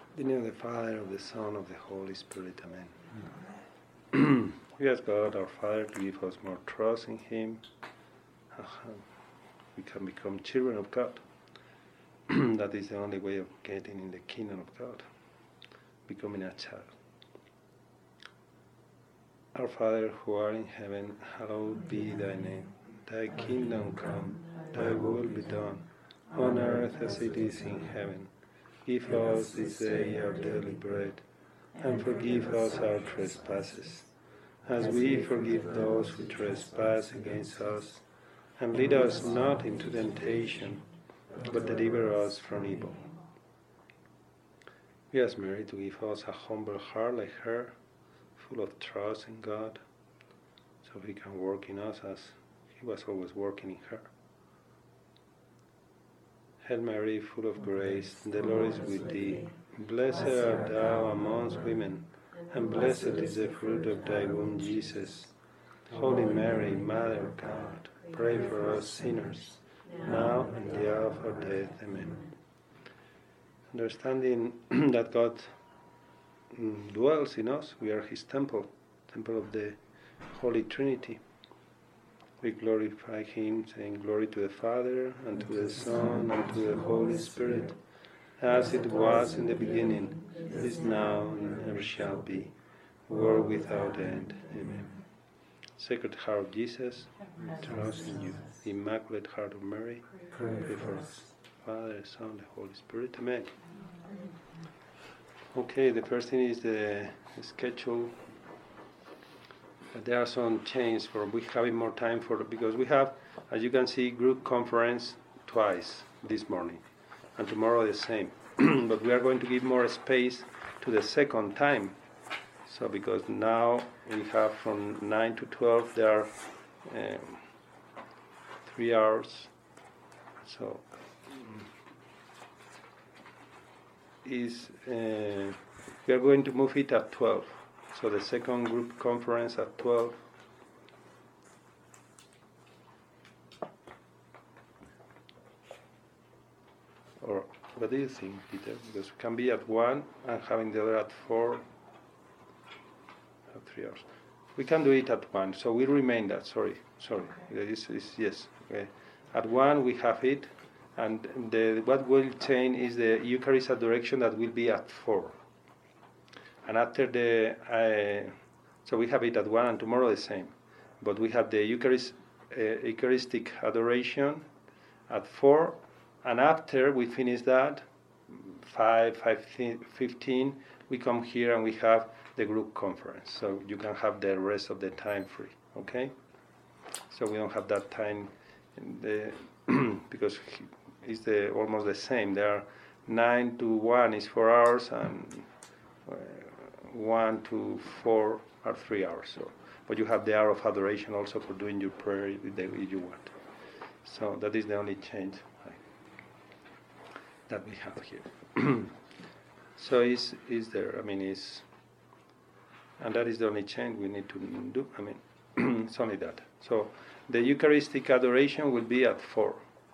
In the name of the Father, of the Son, of the Holy Spirit. Amen. We ask God, our Father, to give us more trust in Him. We can become children of God. That is the only way of getting in the kingdom of God, becoming a child. Our Father, who art in heaven, hallowed be thy name. Thy kingdom come, thy will be done, on earth as it is in heaven. Give us this day our daily bread, and forgive us our trespasses, as we forgive those who trespass against us. And lead us not into temptation, but deliver us from evil. We ask Mary to give us a humble heart like her, full of trust in God, so He can work in us as He was always working in her. Hail Mary, full of grace, the Lord is with thee. Blessed art thou amongst women, and blessed is the fruit of thy womb, Jesus. Holy Mary, Mother of God, pray for us sinners, now and in the hour of our death. Amen. Understanding that God dwells in us, we are His temple of the Holy Trinity. We glorify Him, saying, Glory to the Father, and to the Son, and to the Holy Spirit, as it was in the beginning, is now, and ever shall be, world without end. Amen. Sacred Heart of Jesus, trust in you. Immaculate Heart of Mary, pray for us. Father, Son, the Holy Spirit. Amen. Okay, the first thing is the schedule. There are some changes for we having more time for because we have, as you can see, group conference twice this morning, and tomorrow the same. But we are going to give more space to the second time. So because now we have from 9 to 12 there are 3 hours. So we are going to move it at 12. So the second group conference at 12. Or what do you think, Peter? Because it can be at 1 and having the other at 4. 3 hours. We can do it at 1. So we remain that. Sorry. Yes. Okay. At 1 we have it, and what will change is the Eucharist adoration that will be at 4. And after so we have it at 1 and tomorrow the same. But we have the Eucharistic adoration at 4, and after we finish that, 5:15, we come here and we have the group conference. So you can have the rest of the time free, okay? So we don't have that time because it's almost the same. There are 9 to 1 is 4 hours, and 1 to 4 are 3 hours. So, but you have the hour of adoration also for doing your prayer if you want. So that is the only change that we have here. So is there? I mean, and that is the only change we need to do. I mean, it's only that. So the Eucharistic adoration will be at 4.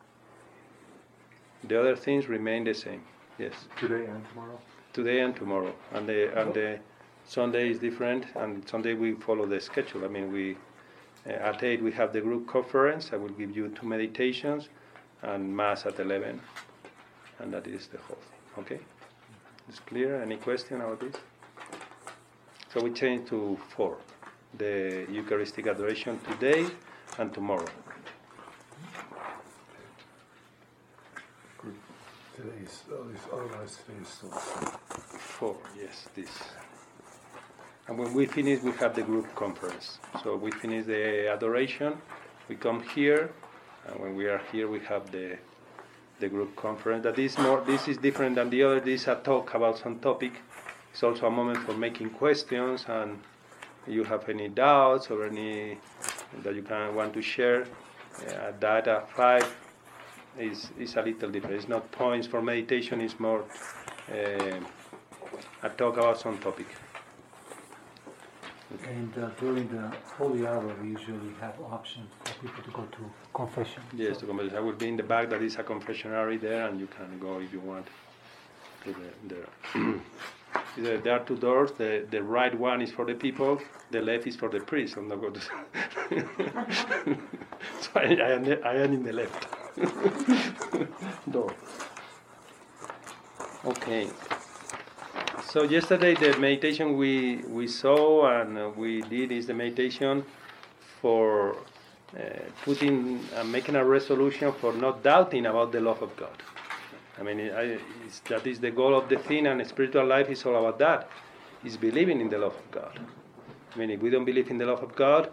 The other things remain the same. Yes. Today and tomorrow. Today and tomorrow, and the Sunday is different. And Sunday we follow the schedule. I mean, we at 8 we have the group conference. I will give you 2 meditations, and Mass at 11, and that is the whole thing. Okay, it's clear. Any question about this? So we change to 4, the Eucharistic adoration today and tomorrow. Today is otherwise today is still 4, yes, this. And when we finish, we have the group conference. So we finish the adoration, we come here, and when we are here, we have the group conference. That is more. This is different than the other. This is a talk about some topic. It's also a moment for making questions, and you have any doubts or any that you want to share. Data 5 is a little different. It's not points for meditation. It's more a talk about some topic. Okay. And during the Holy Hour, we usually have options for people to go to confession. Yes, to confession. I will be in the back. That is a confessionary there, and you can go if you want. There are two doors. The right one is for the people. The left is for the priest. I'm not going to. So I am in the left door. Okay. So yesterday the meditation we saw and we did is the meditation for making a resolution for not doubting about the love of God. I mean, that is the goal of the thing, and spiritual life is all about that. It's believing in the love of God. I mean, if we don't believe in the love of God,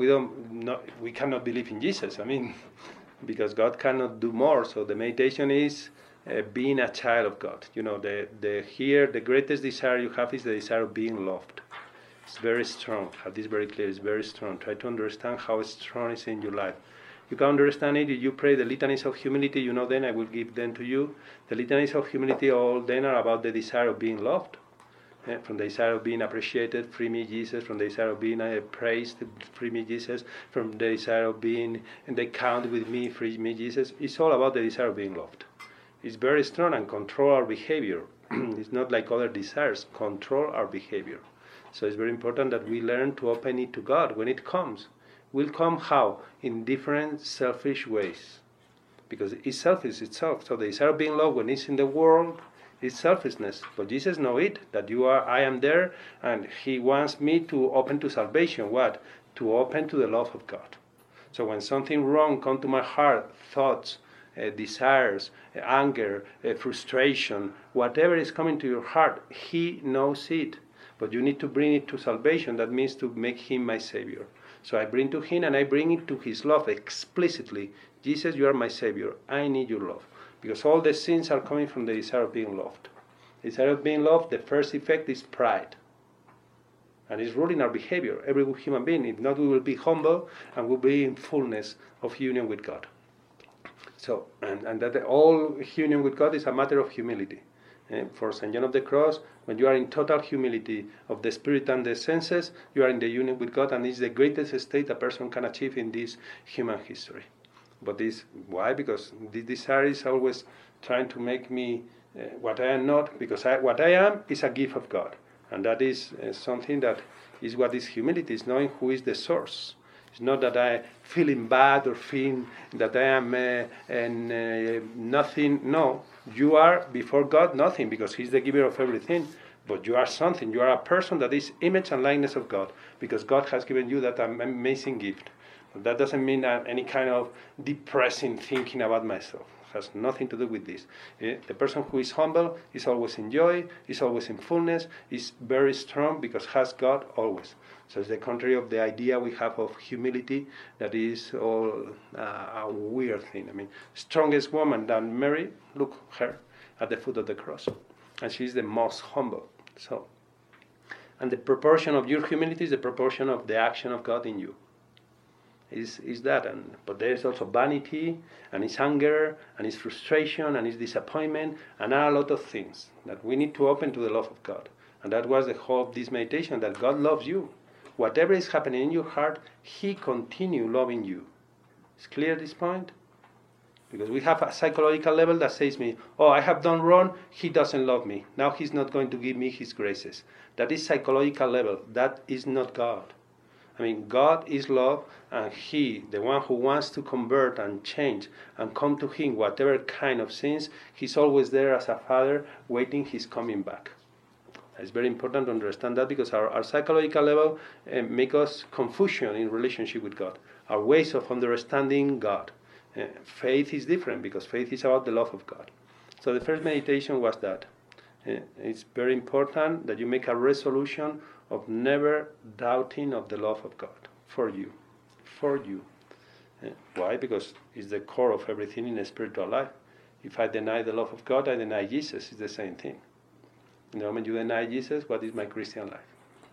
we cannot believe in Jesus. I mean, because God cannot do more. So the meditation is being a child of God. You know, the greatest desire you have is the desire of being loved. It's very strong. Have this very clear. It's very strong. Try to understand how strong it is in your life. You can understand it if you pray the litanies of humility. You know, then I will give them to you. The litanies of humility all then are about the desire of being loved. From the desire of being appreciated, free me Jesus. From the desire of being praised, free me Jesus. From the desire of being in the count with me, free me Jesus. It's all about the desire of being loved. It's very strong and control our behavior. It's not like other desires. Control our behavior. So it's very important that we learn to open it to God when it comes. Will come how? In different selfish ways. Because it's selfish itself. So the desire of being loved when it's in the world is selfishness. But Jesus knows it, that I am there, and He wants me to open to salvation. What? To open to the love of God. So when something wrong comes to my heart, thoughts, desires, anger, frustration, whatever is coming to your heart, He knows it. But you need to bring it to salvation. That means to make Him my Savior. So I bring to Him and I bring it to His love explicitly. Jesus, you are my Savior. I need your love. Because all the sins are coming from the desire of being loved. The desire of being loved, the first effect is pride. And it's ruling our behavior, every human being. If not, we will be humble and we'll be in fullness of union with God. So, and that all union with God is a matter of humility. For St. John of the Cross, when you are in total humility of the spirit and the senses, you are in the union with God, and it's the greatest state a person can achieve in this human history. But why? Because this desire is always trying to make me what I am not, because what I am is a gift of God. And that is something that is what is humility, is knowing who is the source. It's not that I feeling bad or feeling that I am nothing. No, you are before God nothing, because He's the giver of everything. But you are something. You are a person that is image and likeness of God, because God has given you that amazing gift. That doesn't mean any kind of depressing thinking about myself. It has nothing to do with this. The person who is humble is always in joy, is always in fullness, is very strong because has God always. So it's the contrary of the idea we have of humility, that is all a weird thing. I mean, strongest woman than Mary, look her at the foot of the cross. And she's the most humble. So, and the proportion of your humility is the proportion of the action of God in you. Is that, but there's also vanity, and it's anger, and it's frustration, and it's disappointment, and a lot of things that we need to open to the love of God. And that was the whole of this meditation, that God loves you. Whatever is happening in your heart, He continues loving you. Is clear this point? Because we have a psychological level that says me, oh, I have done wrong, He doesn't love me. Now He's not going to give me His graces. That is psychological level. That is not God. I mean, God is love, and He, the one who wants to convert and change and come to Him, whatever kind of sins, He's always there as a father waiting His coming back. It's very important to understand that, because our psychological level make us confusion in relationship with God. Our ways of understanding God. Faith is different, because faith is about the love of God. So the first meditation was that. It's very important that you make a resolution of never doubting of the love of God for you. For you. Why? Because it's the core of everything in a spiritual life. If I deny the love of God, I deny Jesus. It's the same thing. The moment you deny Jesus, what is my Christian life?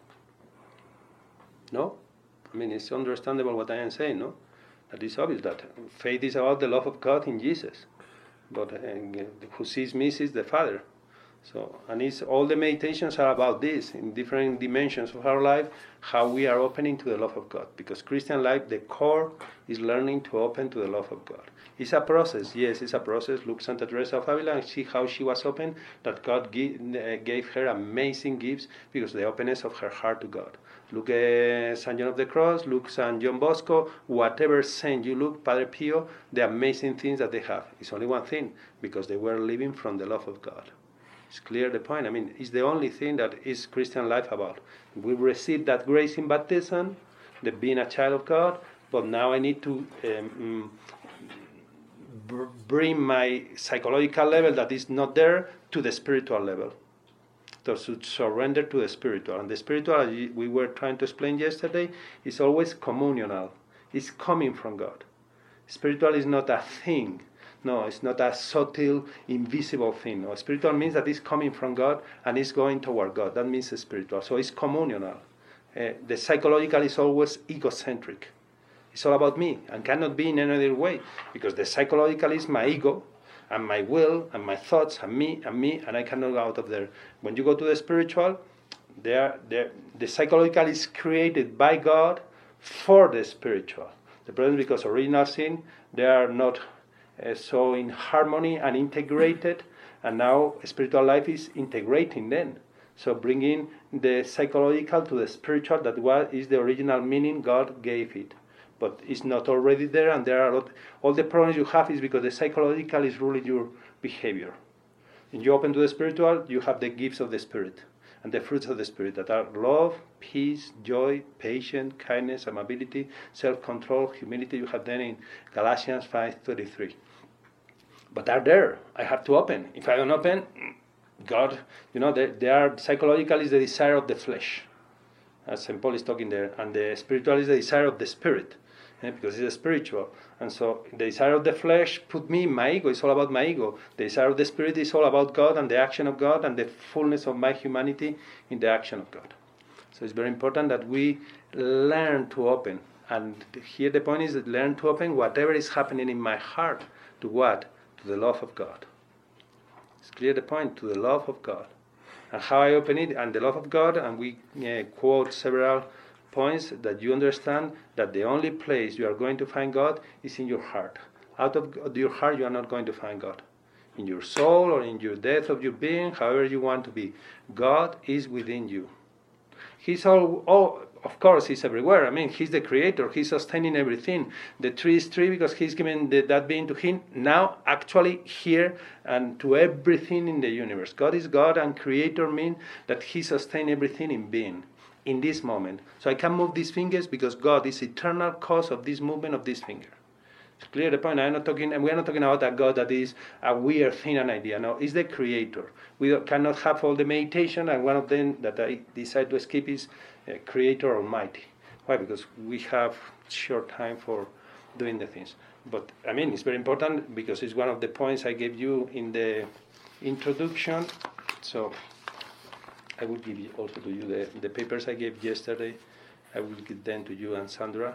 No? I mean, it's understandable what I am saying, no? That is obvious that faith is about the love of God in Jesus. But who sees me sees the Father. So, and it's, all the meditations are about this, in different dimensions of our life, how we are opening to the love of God. Because Christian life, the core is learning to open to the love of God. It's a process, yes, it's a process. Look Santa Teresa of Avila and see how she was open, that God gave her amazing gifts because of the openness of her heart to God. Look at St. John of the Cross, look St. John Bosco, whatever saint you look, Padre Pio, the amazing things that they have. It's only one thing, because they were living from the love of God. It's clear the point. I mean, it's the only thing that is Christian life about. We receive that grace in baptism, the being a child of God, but now I need to bring my psychological level that is not there to the spiritual level. To surrender to the spiritual. And the spiritual, as we were trying to explain yesterday, is always communal. It's coming from God. Spiritual is not a thing. No, it's not a subtle, invisible thing. No, spiritual means that it's coming from God and it's going toward God. That means spiritual. So it's communal. The psychological is always egocentric. It's all about me and cannot be in any other way, because the psychological is my ego and my will and my thoughts and me, and I cannot go out of there. When you go to the spiritual, the psychological is created by God for the spiritual. The problem is because original sin, they are not so in harmony and integrated, and now spiritual life is integrating them. So bringing the psychological to the spiritual, that is the original meaning God gave it. But it's not already there, and there are all the problems you have is because the psychological is ruling your behavior. When you open to the spiritual, you have the gifts of the Spirit and the fruits of the Spirit, that are love, peace, joy, patience, kindness, amability, self-control, humility. You have them in Galatians 5:33. But are there. I have to open. If I don't open, God, they are psychological is the desire of the flesh, as St. Paul is talking there, and the spiritual is the desire of the Spirit. Because it's spiritual. And so the desire of the flesh put me in my ego. It's all about my ego. The desire of the Spirit is all about God and the action of God and the fullness of my humanity in the action of God. So it's very important that we learn to open. And here the point is that learn to open whatever is happening in my heart. To what? To the love of God. It's clear the point, to the love of God. And how I open it, and the love of God, and we quote several points that you understand that the only place you are going to find God is in your heart. Out of your heart you are not going to find God. In your soul or in your depth of your being, however you want to be, God is within you. He's of course He's everywhere. I mean, He's the creator. He's sustaining everything. The tree is tree because He's given that being to Him. Now, actually, here and to everything in the universe. God is God, and creator means that He sustains everything in being. In this moment. So I can move these fingers because God is eternal cause of this movement of this finger. It's clear the point. We're not talking about a God that is a weird thing, an idea. No, it's the creator. We cannot have all the meditation, and one of them that I decide to skip is Creator Almighty. Why? Because we have short time for doing the things. But I mean, it's very important because it's one of the points I gave you in the introduction. So I will give you also to you the papers I gave yesterday. I will give them to you and Sandra.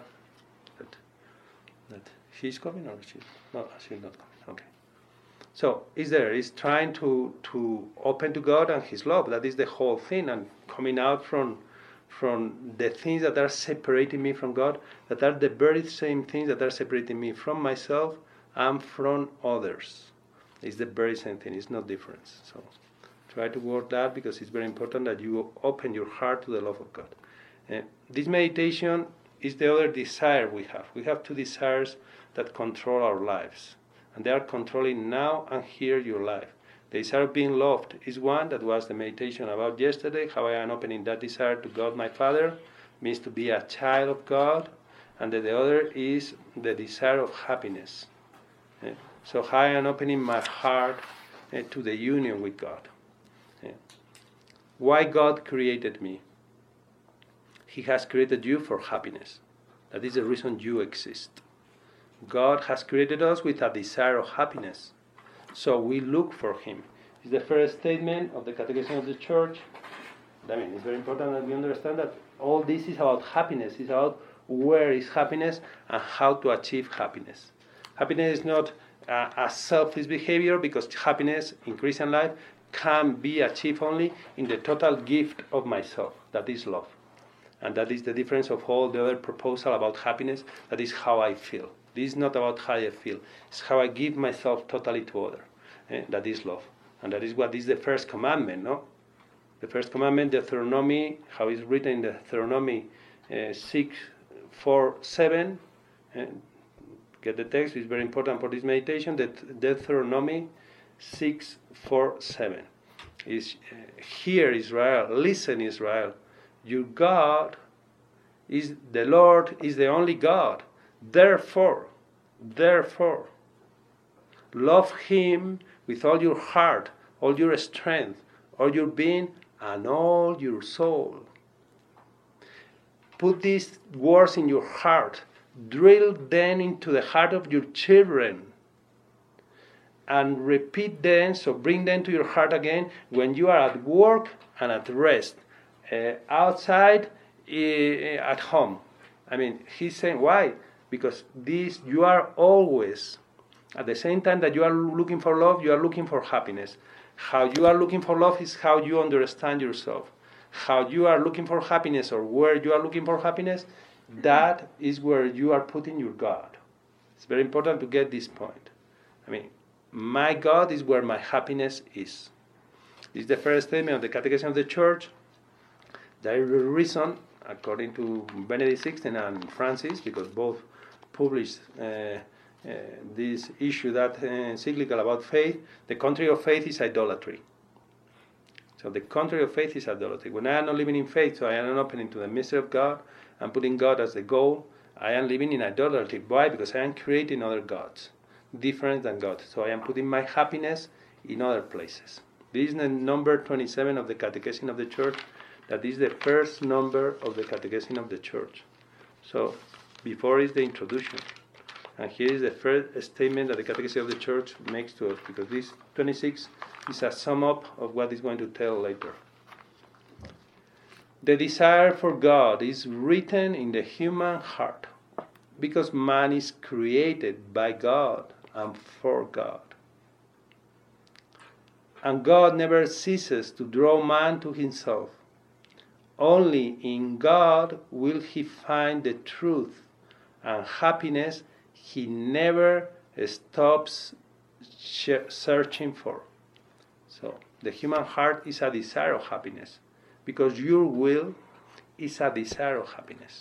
That she's coming or she's not coming. Okay. So it's trying to open to God and His love. That is the whole thing, and coming out from the things that are separating me from God, that are the very same things that are separating me from myself and from others. It's the very same thing. It's no difference. So try to work that, because it's very important that you open your heart to the love of God. This meditation is the other desire we have. We have two desires that control our lives. And they are controlling now and here your life. The desire of being loved is one, that was the meditation about yesterday, how I am opening that desire to God my Father, means to be a child of God. And the other is the desire of happiness. So how I am opening my heart to the union with God. Why God created me? He has created you for happiness. That is the reason you exist. God has created us with a desire of happiness. So we look for Him. It's the first statement of the Catechism of the Church. I mean, it's very important that we understand that all this is about happiness. It's about where is happiness and how to achieve happiness. Happiness is not a selfish behavior, because happiness in Christian life can be achieved only in the total gift of myself, that is love. And that is the difference of all the other proposal about happiness. That is how I feel. This is not about how I feel. It's how I give myself totally to other. That is love. And that is what is the first commandment, no? The first commandment, Deuteronomy, how it's written in the Deuteronomy 6:4-7. Get the text, it's very important for this meditation. That Deuteronomy 6:4-7 is hear Israel, listen Israel. Your God is the Lord, is the only God. Therefore, love Him with all your heart, all your strength, all your being, and all your soul. Put these words in your heart. Drill them into the heart of your children. And repeat them, so bring them to your heart again when you are at work and at rest. Outside, at home. I mean, he's saying, why? Because this, you are always, at the same time that you are looking for love, you are looking for happiness. How you are looking for love is how you understand yourself. How you are looking for happiness, or where you are looking for happiness, that is where you are putting your God. It's very important to get this point. I mean, my God is where my happiness is. This is the first statement of the Catechism of the Church. There is a reason, according to Benedict XVI and Francis, because both published this issue, that encyclical about faith. The contrary of faith is idolatry. So the contrary of faith is idolatry. When I am not living in faith, so I am not opening to the mystery of God, and putting God as the goal, I am living in idolatry. Why? Because I am creating other gods, different than God. So I am putting my happiness in other places. This is the number 27 of the Catechism of the Church. That is the first number of the Catechism of the Church. So, before is the introduction. And here is the first statement that the Catechism of the Church makes to us, because this 26 is a sum up of what it's going to tell later. The desire for God is written in the human heart, because man is created by God and for God. And God never ceases to draw man to himself. Only in God will he find the truth and happiness he never stops searching for. So, the human heart is a desire of happiness, because your will is a desire of happiness.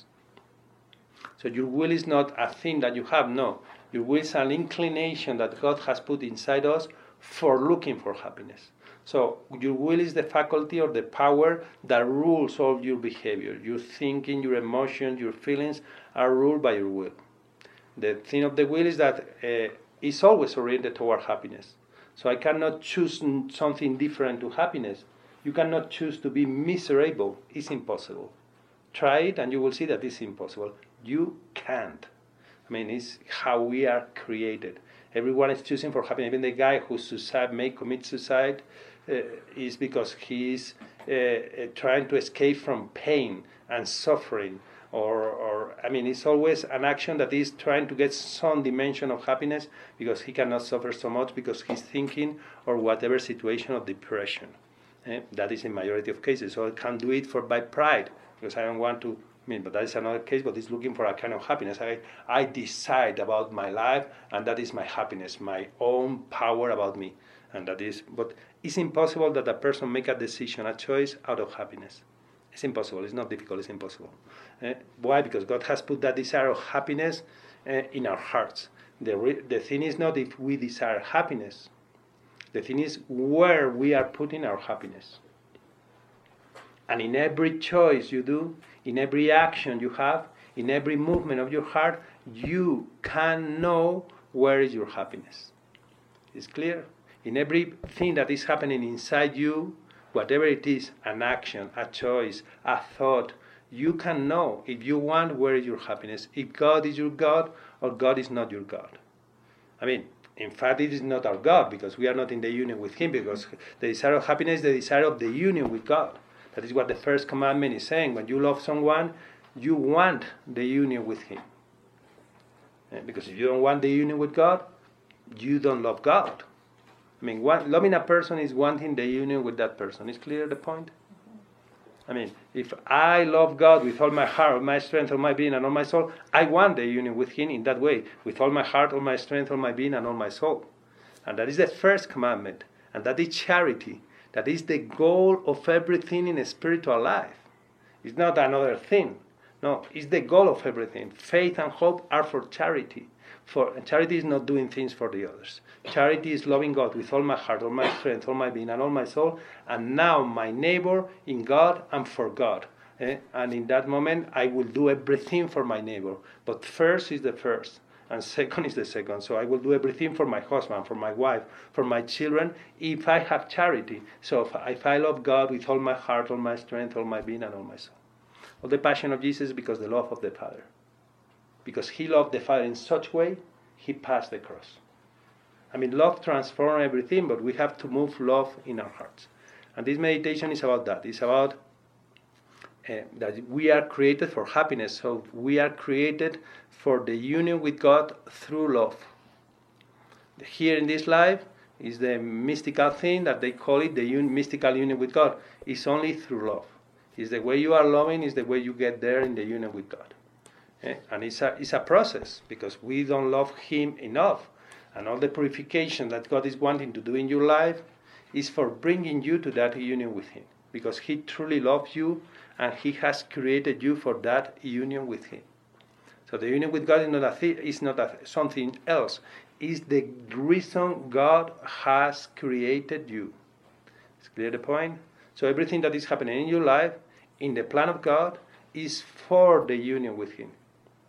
So your will is not a thing that you have, no. Your will is an inclination that God has put inside us for looking for happiness. So your will is the faculty or the power that rules all your behavior. Your thinking, your emotions, your feelings are ruled by your will. The thing of the will is that it's always oriented toward happiness. So I cannot choose something different to happiness. You cannot choose to be miserable. It's impossible. Try it and you will see that it's impossible. You can't. I mean, it's how we are created. Everyone is choosing for happiness. Even the guy who may commit suicide is because he is trying to escape from pain and suffering. Or I mean, it's always an action that is trying to get some dimension of happiness, because he cannot suffer so much because he's thinking or whatever situation of depression. That is in majority of cases. So I can't do it by pride, because I don't want to. I mean, but that is another case, but it's looking for a kind of happiness. I decide about my life, and that is my happiness, my own power about me. And that is, but it's impossible that a person make a decision, a choice out of happiness. It's impossible. It's not difficult. It's impossible. Why? Because God has put that desire of happiness in our hearts. The thing is not if we desire happiness. The thing is where we are putting our happiness. And in every choice you do, in every action you have, in every movement of your heart, you can know where is your happiness. It's clear? In everything that is happening inside you, whatever it is, an action, a choice, a thought, you can know, if you want, where is your happiness. If God is your God or God is not your God. I mean, in fact, it is not our God, because we are not in the union with Him, because the desire of happiness is the desire of the union with God. That is what the first commandment is saying. When you love someone, you want the union with Him. Because if you don't want the union with God, you don't love God. I mean, loving a person is wanting the union with that person. Is clear the point? I mean, if I love God with all my heart, all my strength, all my being, and all my soul, I want the union with Him in that way, with all my heart, all my strength, all my being, and all my soul. And that is the first commandment. And that is charity. That is the goal of everything in a spiritual life. It's not another thing. No, it's the goal of everything. Faith and hope are for charity. Charity is not doing things for the others. Charity is loving God with all my heart, all my strength, all my being, and all my soul, and now my neighbor in God and for God. And in that moment, I will do everything for my neighbor. But first is the first, and second is the second. So I will do everything for my husband, for my wife, for my children, if I have charity. So if I love God with all my heart, all my strength, all my being, and all my soul. All the passion of Jesus is because the love of the Father. Because He loved the Father in such way, He passed the cross. I mean, love transforms everything, but we have to move love in our hearts. And this meditation is about that. It's about that we are created for happiness. So we are created for the union with God through love. Here in this life is the mystical thing that they call it, the mystical union with God. It's only through love. It's the way you are loving, is the way you get there in the union with God. And it's a process, because we don't love Him enough. And all the purification that God is wanting to do in your life is for bringing you to that union with Him. Because He truly loves you, and He has created you for that union with Him. So the union with God is not something else. It's the reason God has created you. Is clear the point? So everything that is happening in your life, in the plan of God, is for the union with Him.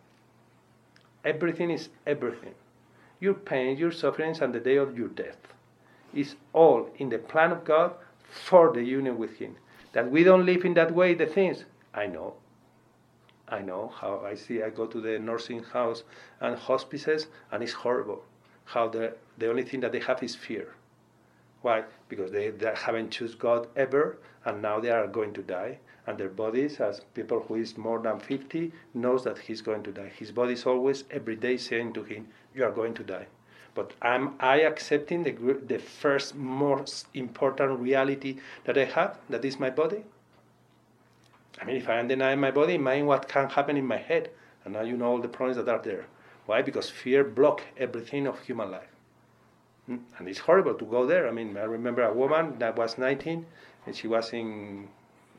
Everything is everything. Your pain, your sufferings, and the day of your death is all in the plan of God for the union with Him. That we don't live in that way, the things, I know how I go to the nursing house and hospices, and it's horrible. How the only thing that they have is fear. Why? Because they haven't chosen God ever, and now they are going to die. And their bodies, as people who is more than 50, knows that he's going to die. His body is always, every day, saying to him, you are going to die. But am I accepting the first, most important reality that I have, that is my body? I mean, if I am denying my body, imagine what can happen in my head. And now you know all the problems that are there. Why? Because fear blocks everything of human life. And it's horrible to go there. I mean, I remember a woman that was 19, and she was in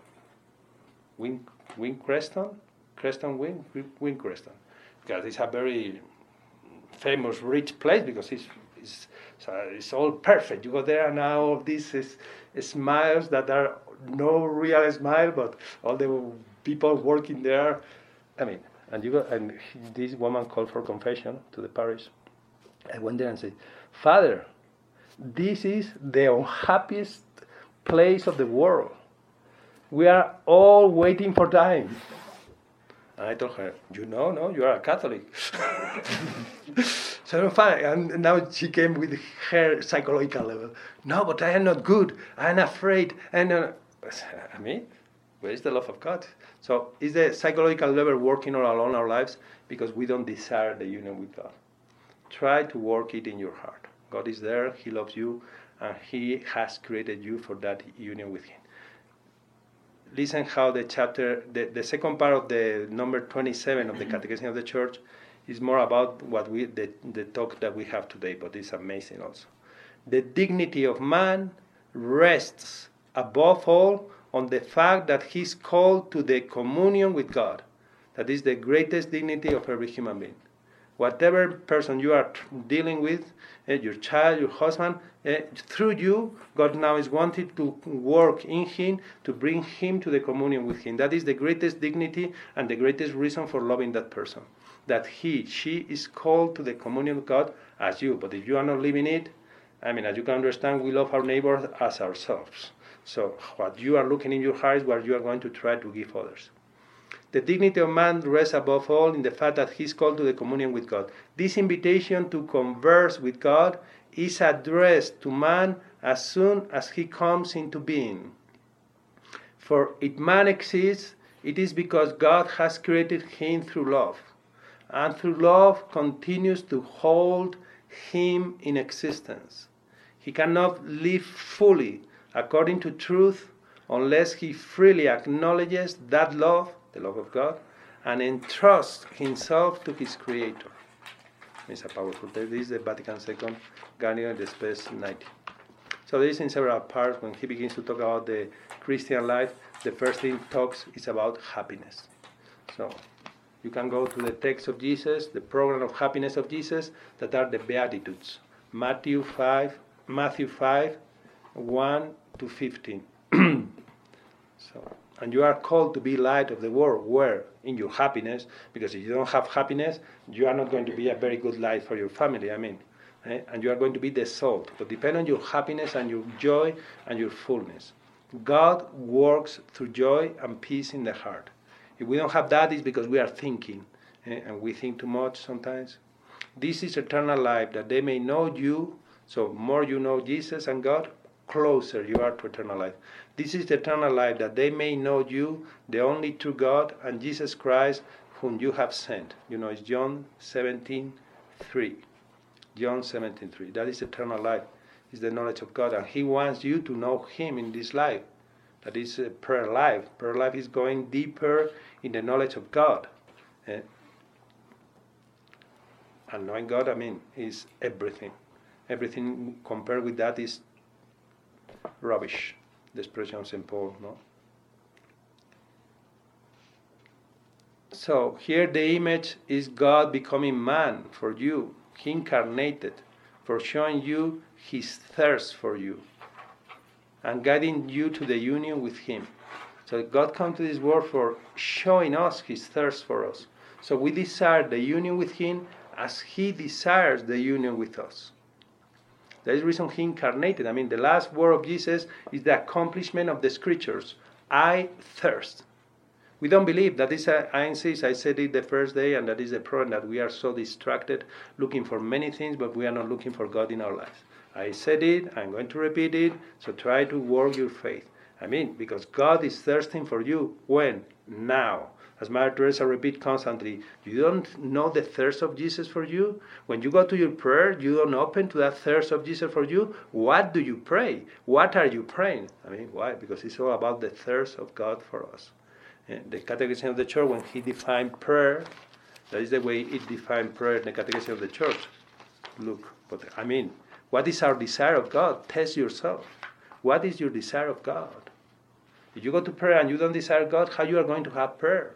Creston, because it's a very famous, rich place, because it's all perfect. You go there, and now all these smiles that are no real smile, but all the people working there. I mean, and this woman called for confession to the parish. I went there and said, Father, this is the unhappiest place of the world. We are all waiting for time. And I told her, no, you are a Catholic. So fine. And now she came with her psychological level. No, but I am not good. I am afraid. And I mean, where is the love of God? So is the psychological level working all along our lives because we don't desire the union with God? Try to work it in your heart. God is there. He loves you, and He has created you for that union with Him. Listen how the chapter, the second part of the number 27 of the Catechism of the Church is more about what the talk that we have today, but it's amazing also. The dignity of man rests above all on the fact that he's called to the communion with God. That is the greatest dignity of every human being. Whatever person you are dealing with, your child, your husband, through you, God now is wanting to work in him to bring him to the communion with Him. That is the greatest dignity and the greatest reason for loving that person. That she is called to the communion with God as you. But if you are not living it, I mean, as you can understand, we love our neighbors as ourselves. So what you are looking in your heart is what you are going to try to give others. The dignity of man rests above all in the fact that he is called to the communion with God. This invitation to converse with God is addressed to man as soon as he comes into being. For if man exists, it is because God has created him through love, and through love continues to hold Him in existence. He cannot live fully according to truth unless he freely acknowledges that love, the love of God, and entrusts himself to his Creator. It's a powerful text. This is the Vatican II, Guardian de Spes 90. So this is in several parts. When he begins to talk about the Christian life, the first thing talks is about happiness. So you can go to the text of Jesus, the program of happiness of Jesus, that are the Beatitudes. Matthew 5, 1 to 15. So, and you are called to be light of the world. Where? In your happiness, because if you don't have happiness, you are not going to be a very good light for your family. And you are going to be the salt. But depend on your happiness and your joy and your fullness. God works through joy and peace in the heart. If we don't have that, it's because we are thinking, and we think too much sometimes. This is eternal life, that they may know you. So more you know Jesus and God, closer you are to eternal life. This is the eternal life, that they may know you, the only true God, and Jesus Christ, whom you have sent. It's John 17:3. John 17:3. That is eternal life, is the knowledge of God, and He wants you to know Him in this life. That is prayer life. Prayer life is going deeper in the knowledge of God. And knowing God, is everything. Everything compared with that is rubbish. The expression of St. Paul, no? So here the image is God becoming man for you. He incarnated, for showing you His thirst for you and guiding you to the union with Him. So God comes to this world for showing us His thirst for us. So we desire the union with Him as He desires the union with us. That is the reason He incarnated. The last word of Jesus is the accomplishment of the Scriptures. I thirst. We don't believe that is. I insist, I said it the first day, and that is the problem, that we are so distracted looking for many things, but we are not looking for God in our lives. I said it, I'm going to repeat it, so try to work your faith. Because God is thirsting for you. When? Now. As Mother Teresa repeats constantly, you don't know the thirst of Jesus for you? When you go to your prayer, you don't open to that thirst of Jesus for you? What do you pray? What are you praying? Why? Because it's all about the thirst of God for us. And the Catechism of the Church, when he defined prayer, that is the way it defined prayer in the Catechism of the Church. Look, but what is our desire of God? Test yourself. What is your desire of God? If you go to prayer and you don't desire God, how you are going to have prayer?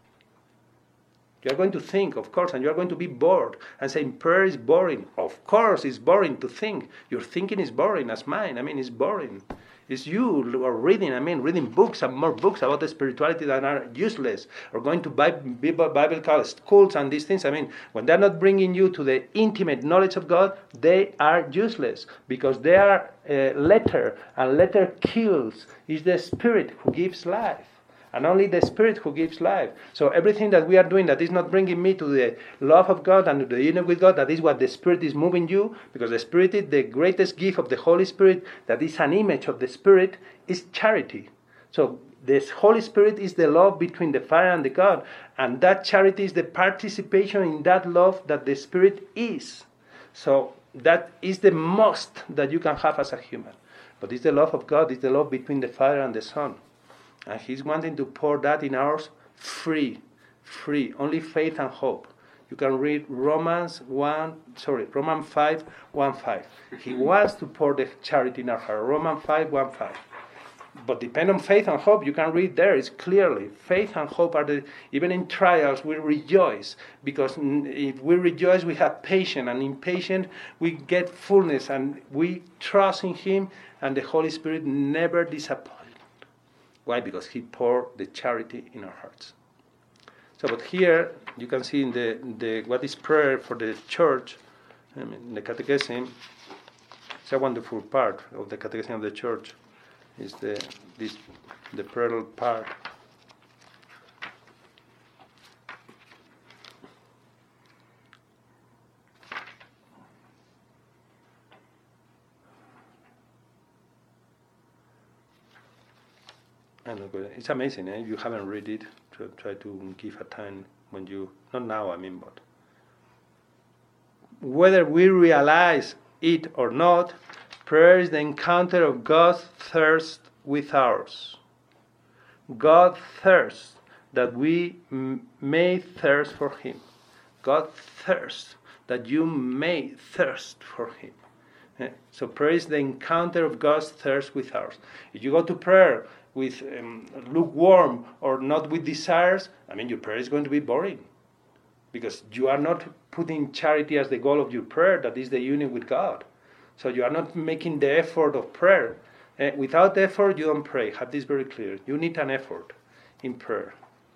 You are going to think, of course, and you are going to be bored and saying prayer is boring. Of course, it's boring to think. Your thinking is boring as mine. It's boring. It's you who are reading, reading books and more books about the spirituality that are useless, or going to Bible schools and these things. When they're not bringing you to the intimate knowledge of God, they are useless, because they are letter, and letter kills. It's the Spirit who gives life. And only the Spirit who gives life. So everything that we are doing that is not bringing me to the love of God and to the union with God, that is what the Spirit is moving you, because the Spirit is the greatest gift of the Holy Spirit, that is an image of the Spirit, is charity. So the Holy Spirit is the love between the Father and the God, and that charity is the participation in that love that the Spirit is. So that is the most that you can have as a human. But it's the love of God, it's the love between the Father and the Son. And He's wanting to pour that in ours free, only faith and hope. You can read Romans 5:1-5. He wants to pour the charity in our heart. Romans 5:1-5. But depend on faith and hope. You can read there. It's clearly faith and hope are even in trials we rejoice, because if we rejoice we have patience, and in patience we get fullness, and we trust in Him, and the Holy Spirit never disappoints. Why? Because He poured the charity in our hearts. So, but here you can see in the what is prayer for the church, the Catechism. It's a wonderful part of the Catechism of the Church. Is the prayer part. It's amazing, If you haven't read it, try to give a time when you, not now, but whether we realize it or not, prayer is the encounter of God's thirst with ours. God thirsts that we may thirst for Him. God thirsts that you may thirst for Him. So prayer is the encounter of God's thirst with ours. If you go to prayer with lukewarm or not with desires, your prayer is going to be boring. Because you are not putting charity as the goal of your prayer, that is the union with God. So you are not making the effort of prayer. Without effort, you don't pray. Have this very clear. You need an effort in prayer.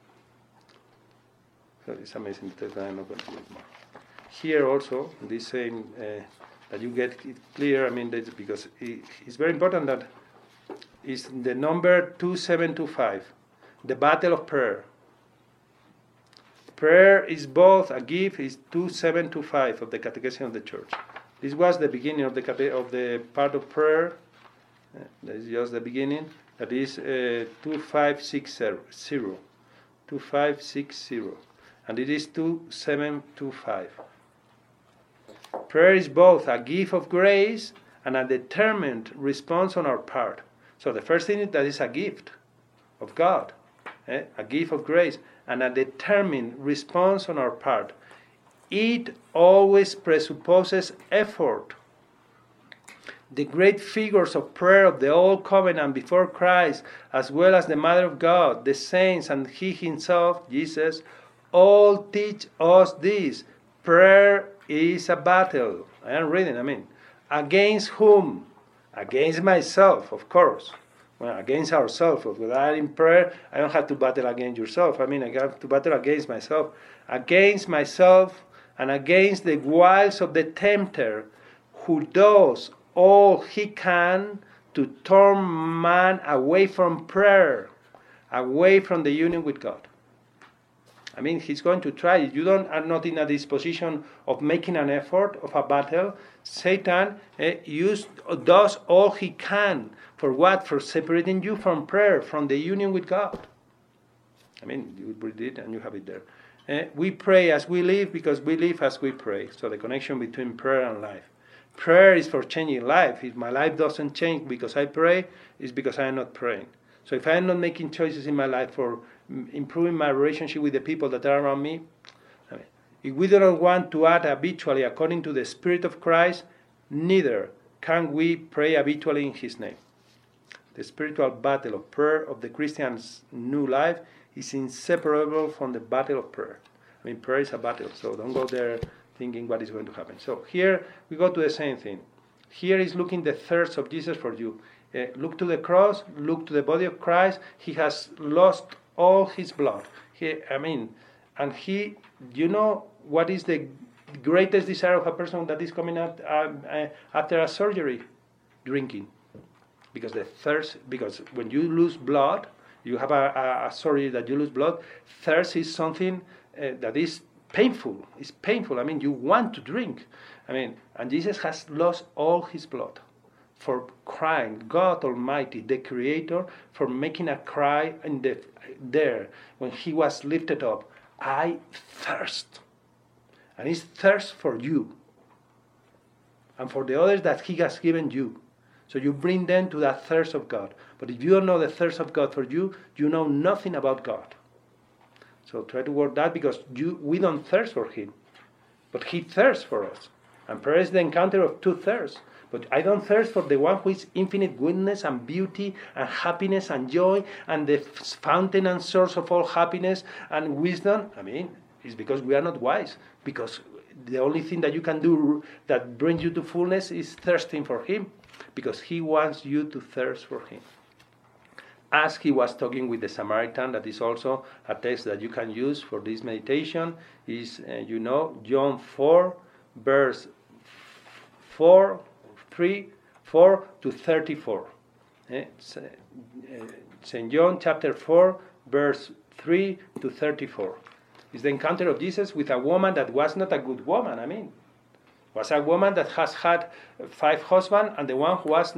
So it's amazing that I'm not going to do it more. Here also, this saying that you get it clear, that's because it's very important that it's the number 2725, the battle of prayer. Prayer is both a gift, is 2725 of the Catechism of the Church. This was the beginning of the part of prayer. That is just the beginning. That is 2560. 2560. And it is 2725. Prayer is both a gift of grace and a determined response on our part. So the first thing is that is a gift of God, a gift of grace, and a determined response on our part. It always presupposes effort. The great figures of prayer of the Old Covenant before Christ, as well as the Mother of God, the saints, and He Himself, Jesus, all teach us this. Prayer is a battle. I am reading, Against whom? Against myself, of course. Well, against ourselves. When I am in prayer, I don't have to battle against yourself. I have to battle against myself. Against myself and against the wiles of the tempter, who does all he can to turn man away from prayer, away from the union with God. He's going to try. If you are not in a disposition of making an effort of a battle, Satan does all he can. For what? For separating you from prayer, from the union with God. You read it and you have it there. We pray as we live because we live as we pray. So the connection between prayer and life. Prayer is for changing life. If my life doesn't change because I pray, it's because I am not praying. So if I am not making choices in my life for improving my relationship with the people that are around me, if we do not want to act habitually according to the Spirit of Christ, neither can we pray habitually in His name. The spiritual battle of prayer of the Christian's new life is inseparable from the battle of prayer. Prayer is a battle, so don't go there thinking what is going to happen. So here we go to the same thing. Here is looking the thirst of Jesus for you. Look to the cross, look to the body of Christ. He has lost all His blood. And He, what is the greatest desire of a person that is coming out after a surgery? Drinking. Because when you lose blood, you have a surgery that you lose blood, thirst is something that is painful. It's painful. You want to drink. And Jesus has lost all His blood for crying. God Almighty, the Creator, for making a cry there when He was lifted up. I thirst. And it's thirst for you and for the others that He has given you. So you bring them to that thirst of God. But if you don't know the thirst of God for you, you know nothing about God. So try to work that because we don't thirst for Him. But He thirsts for us. And prayer is the encounter of two thirsts. But I don't thirst for the one who is infinite goodness and beauty and happiness and joy and the fountain and source of all happiness and wisdom. It's because we are not wise. Because the only thing that you can do that brings you to fullness is thirsting for Him. Because He wants you to thirst for Him. As He was talking with the Samaritan, that is also a text that you can use for this meditation, is, John 4, verse 4 to 34. St. John chapter 4, verse 3 to 34. It's the encounter of Jesus with a woman that was not a good woman. Was a woman that has had 5 husbands, and the one who was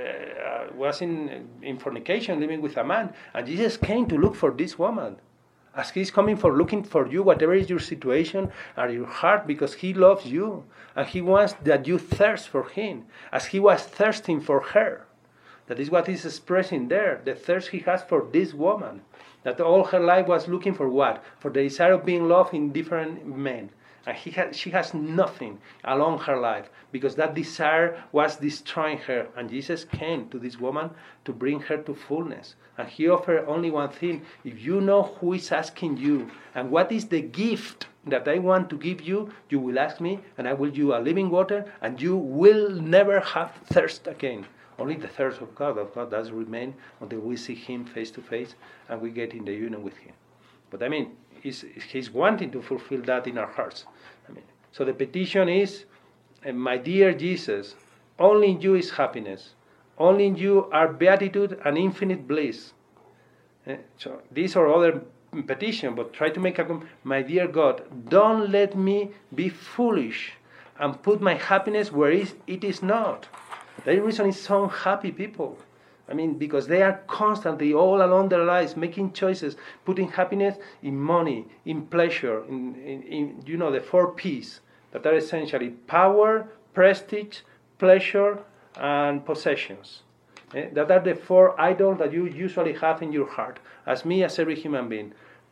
in fornication, living with a man. And Jesus came to look for this woman. as He's coming for looking for you, whatever is your situation or your heart, because He loves you and He wants that you thirst for Him, as He was thirsting for her. That is what He's expressing there, the thirst He has for this woman, that all her life was looking for what? For the desire of being loved in different men. And she has nothing along her life, because that desire was destroying her. And Jesus came to this woman to bring her to fullness. And He offered only one thing. If you know who is asking you, and what is the gift that I want to give you, you will ask me, and I will give you a living water, and you will never have thirst again. Only the thirst of God does remain until we see Him face to face and we get in the union with Him. But I mean, He's wanting to fulfill that in our hearts. So the petition is, my dear Jesus, only in you is happiness. Only in you are beatitude and infinite bliss. So these are other petitions, but try to make my dear God, don't let me be foolish and put my happiness where it is not. The reason is some happy people. Because they are constantly, all along their lives, making choices, putting happiness in money, in pleasure, in the 4 P's that are essentially power, prestige, pleasure, and possessions. That are the 4 idols that you usually have in your heart, as every human being.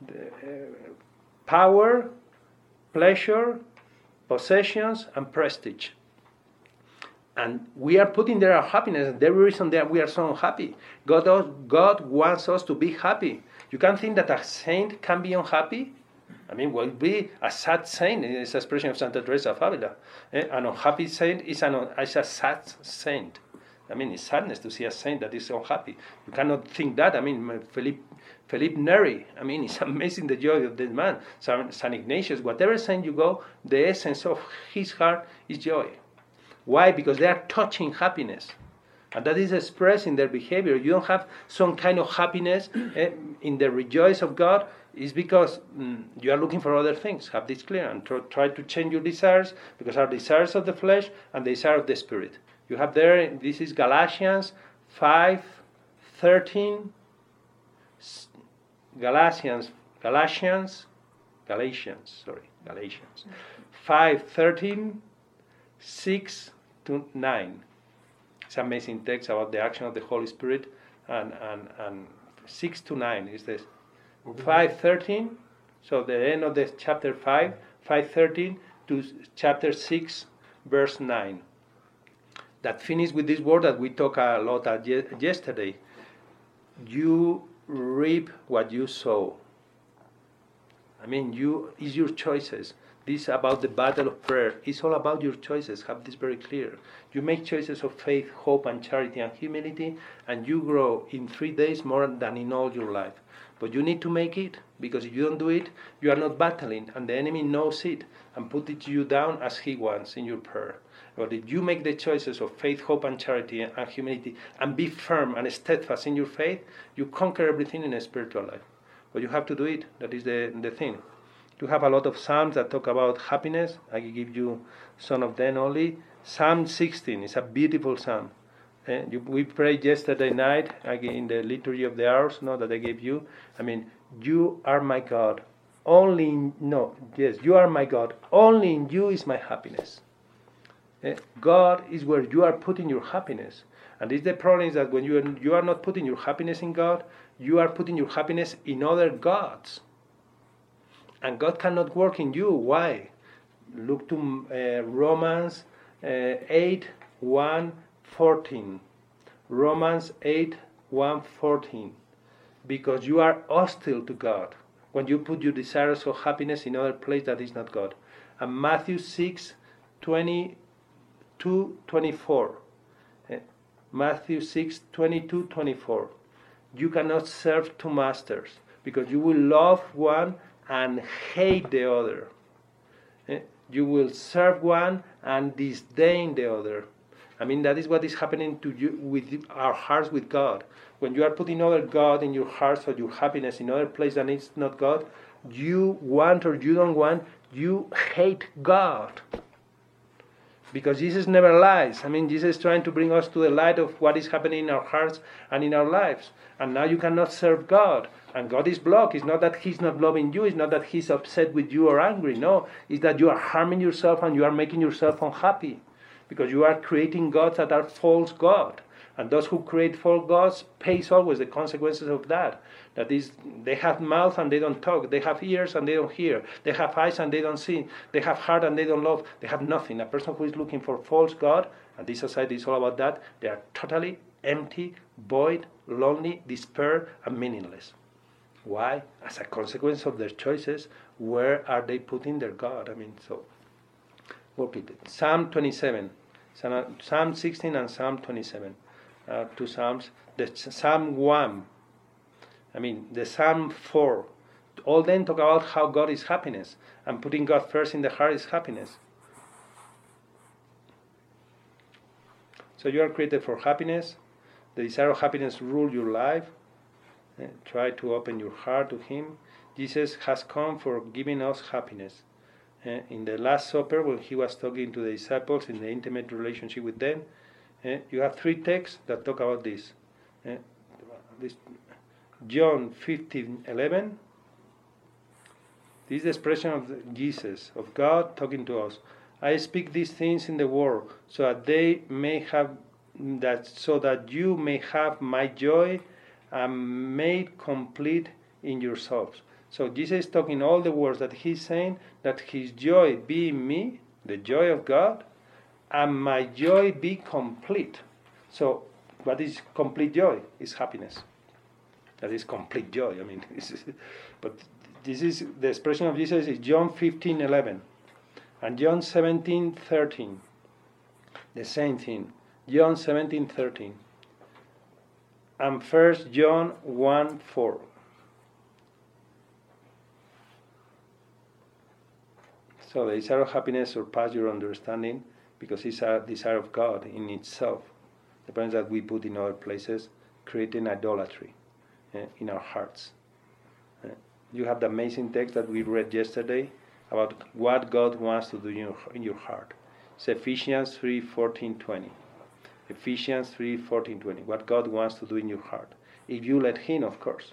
Power, pleasure, possessions, and prestige. And we are putting there our happiness. The reason that we are so unhappy. God wants us to be happy. You can't think that a saint can be unhappy. Will be a sad saint. It's an expression of Santa Teresa of Avila. An unhappy saint is a sad saint. It's sadness to see a saint that is unhappy. You cannot think that. Philippe Neri. It's amazing the joy of this man. Saint Ignatius, whatever saint you go, the essence of his heart is joy. Why? Because they are touching happiness. And that is expressed in their behavior. You don't have some kind of happiness in the rejoice of God. It's because you are looking for other things. Have this clear and try to change your desires, because our desires of the flesh and the desire of the spirit. You have there, this is Galatians 5:13. Galatians 5:13, 6 to 9. It's an amazing text about the action of the Holy Spirit, and 6 to 9 is this. 5:13, so the end of the chapter 5:13 to chapter 6, verse 9. That finishes with this word that we talked a lot yesterday. You reap what you sow. It's your choices. This about the battle of prayer. It's all about your choices. Have this very clear. You make choices of faith, hope, and charity, and humility, and you grow in 3 days more than in all your life. But you need to make it, because if you don't do it, you are not battling, and the enemy knows it and put it you down as he wants in your prayer. But if you make the choices of faith, hope, and charity, and humility, and be firm and steadfast in your faith, you conquer everything in a spiritual life. But you have to do it. That is the thing. You have a lot of psalms that talk about happiness. I will give you some of them only. Psalm 16 is a beautiful psalm. We prayed yesterday night in the liturgy of the hours, that I gave you. You are my God. You are my God. Only in you is my happiness. God is where you are putting your happiness. And this the problem is that when you are not putting your happiness in God, you are putting your happiness in other gods. And God cannot work in you. Why? Look to Romans 8:1-14. Romans 8:1-14. Because you are hostile to God when you put your desires of happiness in other place that is not God. And Matthew 6:22-24. Matthew 6:22-24. You cannot serve 2 masters, because you will love one and hate the other. You will serve one and disdain the other. That is what is happening to you with our hearts with God. When you are putting other God in your hearts or your happiness in other place than it's not God, you want or you don't want, you hate God. Because Jesus never lies. I mean, Jesus is trying to bring us to the light of what is happening in our hearts and in our lives. And now you cannot serve God. And God is blocked. It's not that He's not loving you. It's not that He's upset with you or angry. No, it's that you are harming yourself and you are making yourself unhappy. Because you are creating gods that are false gods. And those who create false gods pays always the consequences of that. That is, they have mouth and they don't talk. They have ears and they don't hear. They have eyes and they don't see. They have heart and they don't love. They have nothing. A person who is looking for false God, and this society is all about that, they are totally empty, void, lonely, despair, and meaningless. Why? As a consequence of their choices, where are they putting their God? I mean, so, work it. Psalm 27. Psalm 16 and Psalm 27. Two Psalms. The Psalm 1. I mean, the Psalm 4, all them talk about how God is happiness, and putting God first in the heart is happiness. So you are created for happiness. The desire of happiness rule your life. Try to open your heart to Him. Jesus has come for giving us happiness. In the Last Supper, when He was talking to the disciples in the intimate relationship with them, you have three texts that talk about this. John 15:11. This is the expression of Jesus, of God talking to us. I speak these things in the world, so that they may have that, so that you may have my joy and made complete in yourselves. So Jesus is talking all the words that He's saying, that His joy be in me, the joy of God, and my joy be complete. So what is complete joy? Is happiness. That is complete joy. I mean, but this is the expression of Jesus is John 15:11 and John 17:13. The same thing. John 17:13 and 1 John 1:4. So the desire of happiness surpasses your understanding because it's a desire of God in itself. The point that we put in other places, creating idolatry in our hearts. You have the amazing text that we read yesterday about what God wants to do in your heart. It's Ephesians 3:14-20. Ephesians 3:14-20. What God wants to do in your heart. If you let Him, of course.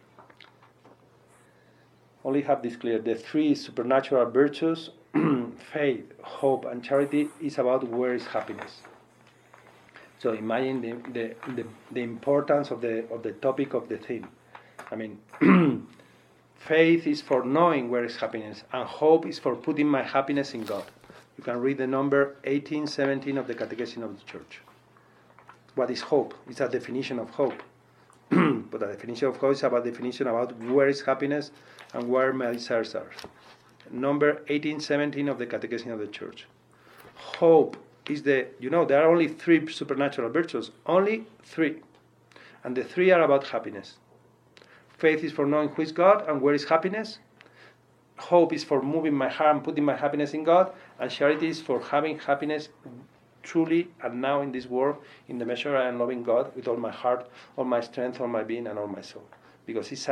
Only have this clear. The three supernatural virtues, faith, hope, and charity, is about where is happiness. So imagine the importance of the topic of the theme. I mean, faith is for knowing where is happiness, and hope is for putting my happiness in God. You can read the number 1817 of the Catechism of the Church. What is hope? It's a definition of hope. But the definition of hope is about definition about where is happiness and where my desires are. Number 1817 of the Catechism of the Church. Hope is there are only three supernatural virtues. Only three. And the three are about happiness. Faith is for knowing who is God and where is happiness. Hope is for moving my heart and putting my happiness in God. And charity is for having happiness truly and now in this world in the measure I am loving God with all my heart, all my strength, all my being, and all my soul. Because it's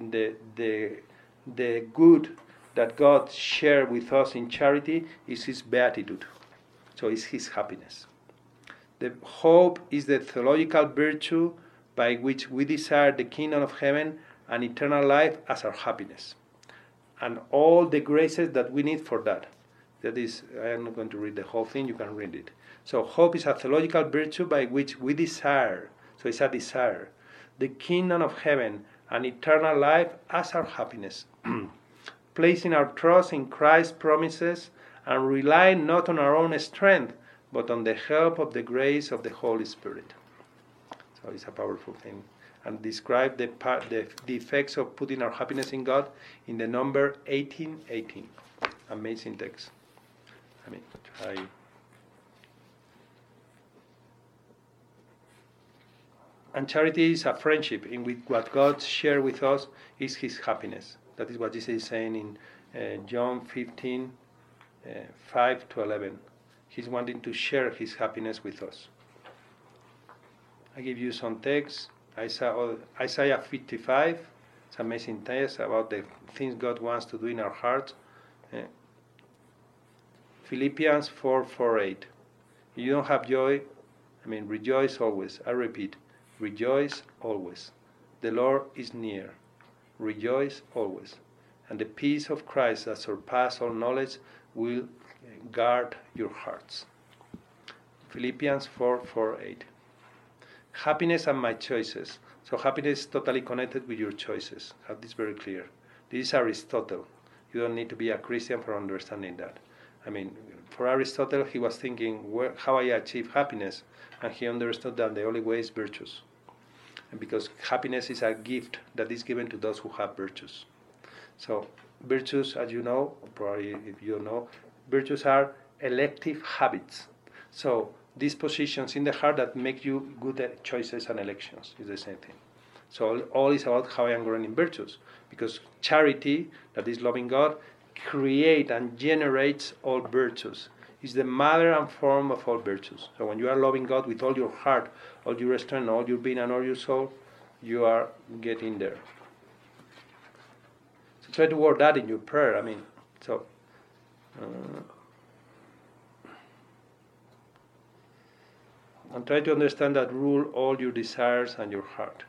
the good that God shared with us in charity is His beatitude. So it's His happiness. The hope is the theological virtue by which we desire the kingdom of heaven and eternal life as our happiness. And all the graces that we need for that. That is, I am not going to read the whole thing, you can read it. So hope is a theological virtue by which we desire, so it's a desire, the kingdom of heaven and eternal life as our happiness. Placing our trust in Christ's promises and relying not on our own strength, but on the help of the grace of the Holy Spirit. So it's a powerful thing. And describe the effects of putting our happiness in God in the number 1818. Amazing text. I mean, And charity is a friendship in which what God shares with us is His happiness. That is what Jesus is saying in John 15, 5-11. He's wanting to share His happiness with us. I give you some texts. Isaiah 55. It's an amazing text about the things God wants to do in our hearts. Philippians 4:8. If you don't have joy, rejoice always. I repeat, rejoice always. The Lord is near. Rejoice always. And the peace of Christ that surpasses all knowledge will guard your hearts. Philippians 4:8. Happiness and my choices. So happiness is totally connected with your choices. Have this very clear. This is Aristotle. You don't need to be a Christian for understanding that. For Aristotle, he was thinking how I achieve happiness, and he understood that the only way is virtues. And because happiness is a gift that is given to those who have virtues. So virtues, as you know, probably if you know, virtues are elective habits. So dispositions in the heart that make you good choices and elections is the same thing. So all is about how I am growing in virtues. Because charity, that is loving God, creates and generates all virtues. It's the mother and form of all virtues. So when you are loving God with all your heart, all your strength, all your being and all your soul, you are getting there. So try to work that in your prayer. And try to understand that rule all your desires and your heart.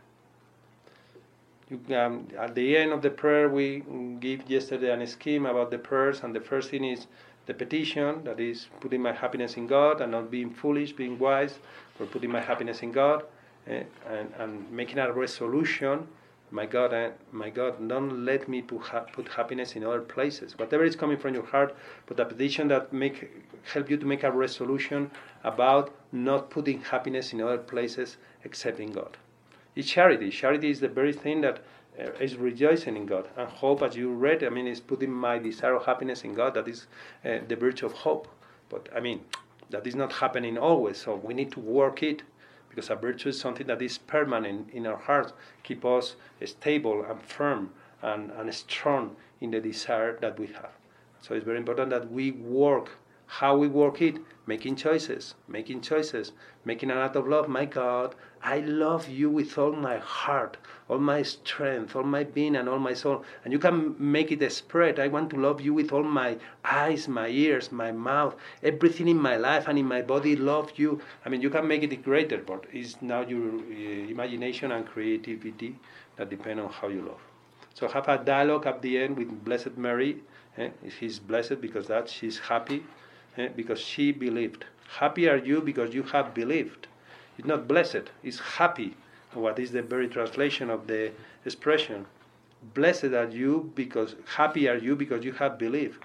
At the end of the prayer, we gave yesterday a scheme about the prayers, and the first thing is the petition, that is putting my happiness in God and not being foolish, being wise, but putting my happiness in God, and making a resolution. My God, don't let me put happiness in other places. Whatever is coming from your heart, but a petition that help you to make a resolution about not putting happiness in other places except in God. It's charity. Charity is the very thing that is rejoicing in God. And hope, as you read, is putting my desire of happiness in God. That is the virtue of hope. But that is not happening always. So we need to work it, because a virtue is something that is permanent in our hearts, keep us stable and firm and strong in the desire that we have. So it's very important that we work. How we work it? Making choices, making an act of love. My God, I love you with all my heart, all my strength, all my being and all my soul. And you can make it a spread. I want to love you with all my eyes, my ears, my mouth, everything in my life and in my body, love you. You can make it greater, but it's now your imagination and creativity that depend on how you love. So have a dialogue at the end with Blessed Mary. She's blessed because she's happy. Because she believed. Happy are you because you have believed. It's not blessed, it's happy. What is the very translation of the expression? Blessed are you because, happy are you because you have believed.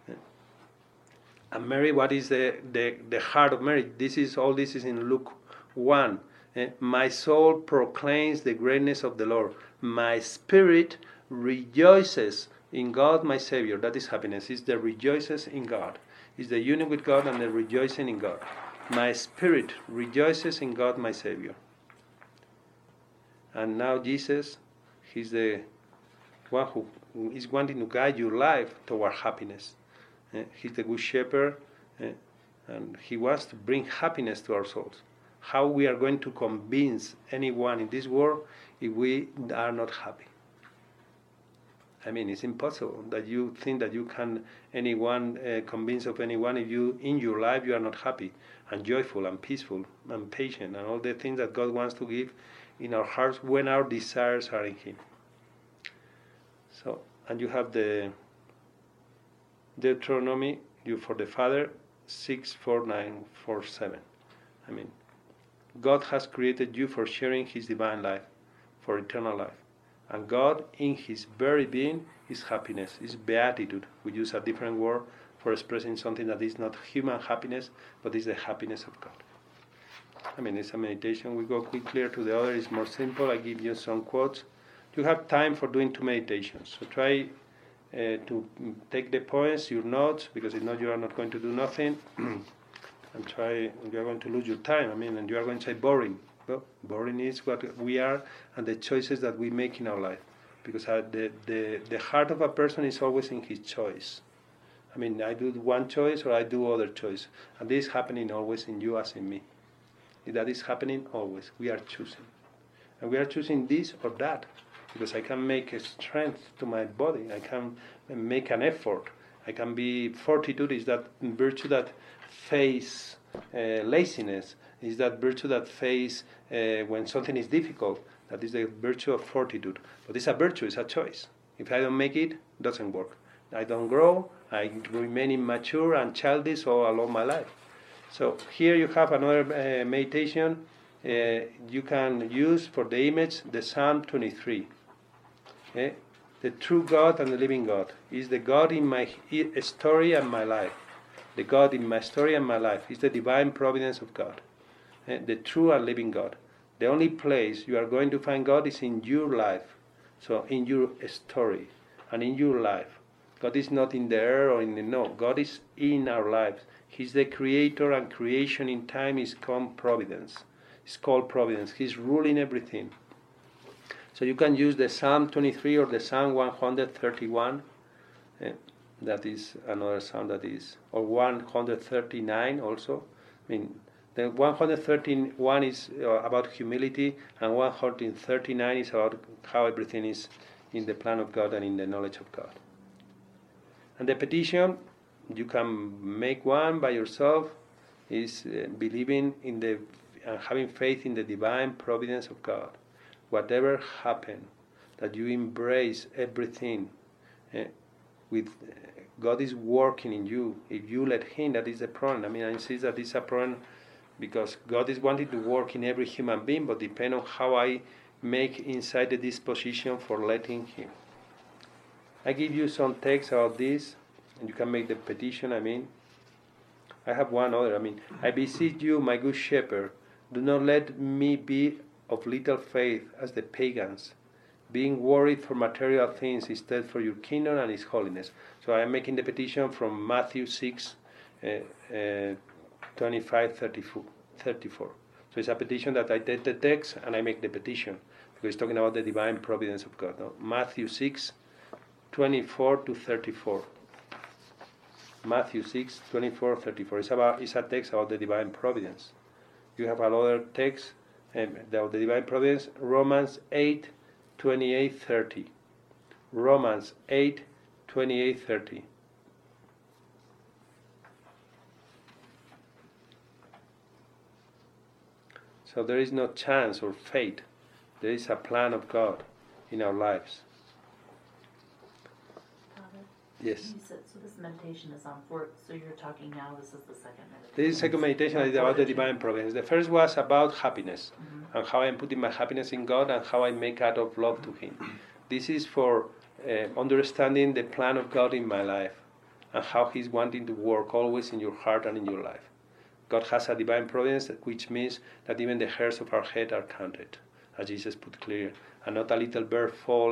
And Mary, what is the heart of Mary? This is in Luke 1. My soul proclaims the greatness of the Lord. My spirit rejoices in God my Savior. That is happiness. It's the rejoices in God. Is the union with God and the rejoicing in God. My spirit rejoices in God my Savior. And now Jesus, He's the one who is wanting to guide your life toward happiness. He's the good shepherd, and He wants to bring happiness to our souls. How we are going to convince anyone in this world if we are not happy? It's impossible that you think that you can convince of anyone if you, in your life, you are not happy and joyful and peaceful and patient and all the things that God wants to give in our hearts when our desires are in Him. So, and you have the Deuteronomy, for the Father, 6:4-9-4-7. God has created you for sharing His divine life, for eternal life. And God, in His very being, is happiness, is beatitude. We use a different word for expressing something that is not human happiness, but is the happiness of God. It's a meditation. We go quickly to the other. It's more simple. I give you some quotes. You have time for doing 2 meditations. So try to take the points, your notes, because if not, you are not going to do nothing. And you are going to lose your time. And you are going to say boring. Well, boring is what we are and the choices that we make in our life. Because the heart of a person is always in his choice. I do one choice or I do other choice. And this is happening always in you as in me. That is happening always. We are choosing. And we are choosing this or that. Because I can make a strength to my body. I can make an effort. I can be, fortitude is that virtue that face laziness. It's that virtue that face when something is difficult. That is the virtue of fortitude. But it's a virtue, it's a choice. If I don't make it, it doesn't work. I don't grow, I remain immature and childish all along my life. So here you have another meditation you can use for the image, the Psalm 23. Okay? The true God and the living God is the God in my story and my life. The God in my story and my life is the divine providence of God. The true and living God. The only place you are going to find God is in your life. So in your story and in your life. God is not in the air or in the no. God is in our lives. He's the creator, and creation in time is called providence. It's called providence. He's ruling everything. So you can use the Psalm 23 or the Psalm 131. That is another psalm that is, or 139 also. I mean, the 131 is about humility, and 139 is about how everything is in the plan of God and in the knowledge of God. And the petition, you can make one by yourself, is believing in the and having faith in the divine providence of God. Whatever happens, that you embrace everything with God is working in you. If you let Him, that is the problem. I mean, I insist that it's a problem because God is wanting to work in every human being, but depend on how I make inside the disposition for letting Him. I give you some text about this, and you can make the petition. I have one other. I beseech you, my good shepherd, do not let me be of little faith as the pagans, being worried for material things instead for your kingdom and His holiness. So I am making the petition from Matthew 6, 25, 34. So it's a petition that I take the text and I make the petition, because it's talking about the divine providence of God. No? Matthew 6, 24 to 34. Matthew 6, 24, 34. It's a text about the divine providence. You have another text about the divine providence, Romans 8, 28, 30. Romans 8, 28, 30. So there is no chance or fate. There is a plan of God in our lives. Yes. You said, so this meditation is on fourth, so you're talking now, this is the second meditation. This is second meditation is about the divine providence. The first was about happiness, and how I'm putting my happiness in God and how I make out of love to Him. This is for understanding the plan of God in my life and how He's wanting to work always in your heart and in your life. God has a divine providence, which means that even the hairs of our head are counted, as Jesus put clear, and not a little bird fall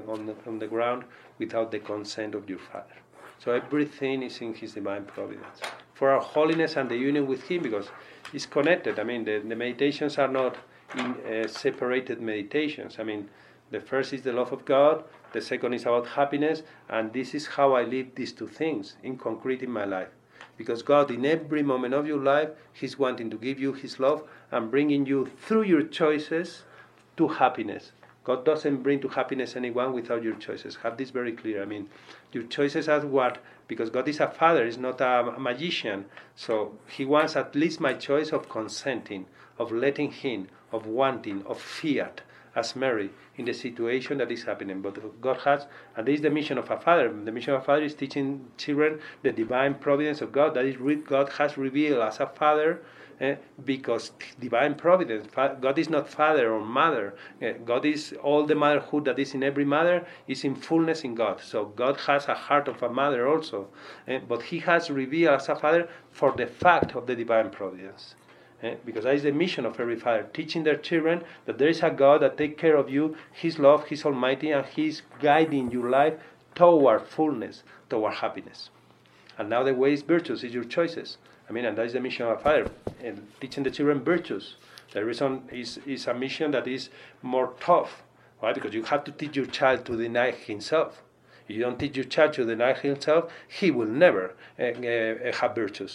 on the ground without the consent of your Father. So everything is in His divine providence. For our holiness and the union with Him, because it's connected. The meditations are not in separated meditations. The first is the love of God, the second is about happiness, and this is how I live these two things in concrete in my life. Because God, in every moment of your life, He's wanting to give you His love and bringing you through your choices to happiness. God doesn't bring to happiness anyone without your choices. Have this very clear. Your choices are what? Because God is a Father, He's not a magician. So He wants at least my choice of consenting, of letting Him, of wanting, of fiat, as Mary, in the situation that is happening. But God has, and this is the mission of a father. The mission of a father is teaching children the divine providence of God. That is, God has revealed as a father, because divine providence. God is not father or mother. God is all the motherhood that is in every mother is in fullness in God. So God has a heart of a mother also. But He has revealed as a father for the fact of the divine providence. Because that is the mission of every father, teaching their children that there is a God that takes care of you, His love, He's almighty, and He's guiding your life toward fullness, toward happiness. And now the way is virtues, is your choices. And that is the mission of a father, and teaching the children virtues. The reason is a mission that is more tough, right? Because you have to teach your child to deny himself. If you don't teach your child to deny himself, he will never have virtues.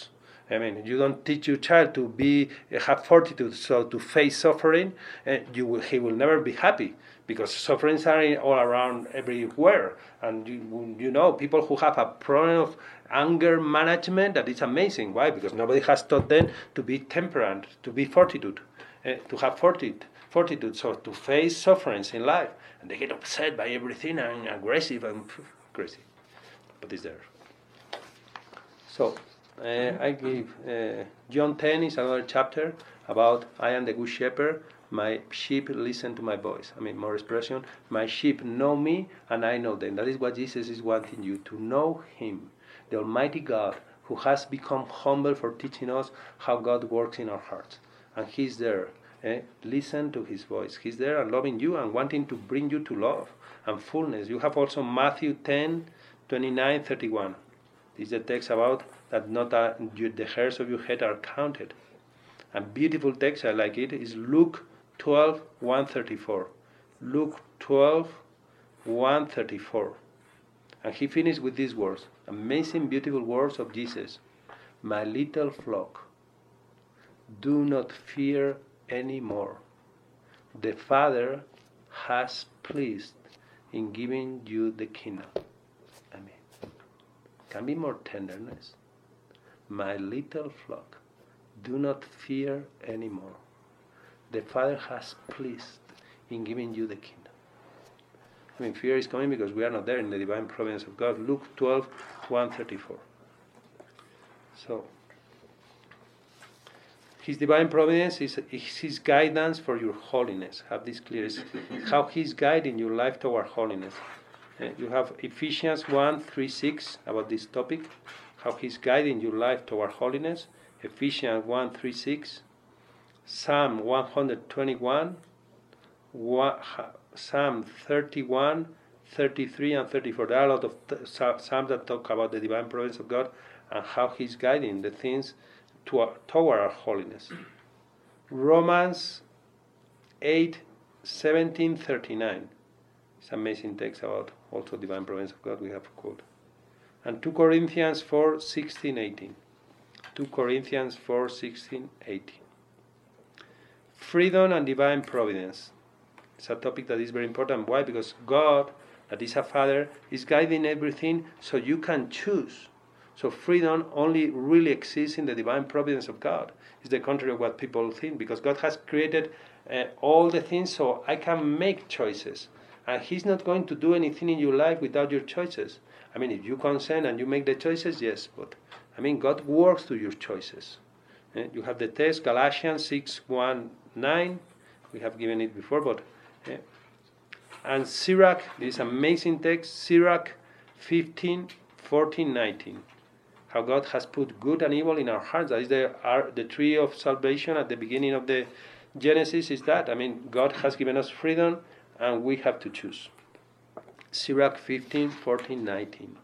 I mean, you don't teach your child to have fortitude, so to face suffering, he will never be happy, because sufferings are all around everywhere. And you know, people who have a problem of anger management, that is amazing. Why? Because nobody has taught them to be temperate, to be fortitude, to have fortitude, so to face sufferings in life. And they get upset by everything and aggressive and crazy. But it's there. So, I give John 10 is another chapter about I am the good shepherd, my sheep listen to my voice. I mean, more expression, my sheep know me and I know them. That is what Jesus is wanting you to know him, the Almighty God, who has become humble for teaching us how God works in our hearts. And he's there. Listen to his voice. He's there and loving you and wanting to bring you to love and fullness. You have also Matthew 10, 29, 31. This is the text about that not the hairs of your head are counted. A beautiful text, I like it, is Luke 12, 134. Luke 12, 134. And he finished with these words, amazing, beautiful words of Jesus. My little flock, do not fear any more. The Father has pleased in giving you the kingdom. I mean, can be more tenderness. My little flock, do not fear any more. The Father has pleased in giving you the kingdom. I mean, fear is coming because we are not there in the divine providence of God. Luke 12, 134. So, his divine providence is his guidance for your holiness. Have this clear. It's how he's guiding your life toward holiness. You have Ephesians 1, 3, 6 about this topic. How he's guiding your life toward holiness. Ephesians 1, 3, 6. Psalm 121. Psalm 31, 33, and 34. There are a lot of psalms that talk about the divine providence of God and how he's guiding the things toward our holiness. Romans 8, 17, 39. It's an amazing text about also divine providence of God we have quoted. And 2 Corinthians 4, 16, 18. 2 Corinthians 4, 16, 18. Freedom and divine providence. It's a topic that is very important. Why? Because God, that is a Father, is guiding everything so you can choose. So freedom only really exists in the divine providence of God. It's the contrary of what people think, because God has created all the things so I can make choices. And he's not going to do anything in your life without your choices. I mean, if you consent and you make the choices, yes, but I mean, God works through your choices. You have the text, Galatians 6, 1, 9. We have given it before, but and Sirach, this amazing text, Sirach 15, 14, 19. How God has put good and evil in our hearts. That is the tree of salvation at the beginning of the Genesis is that. I mean, God has given us freedom and we have to choose. Sirach 15, 14, 19.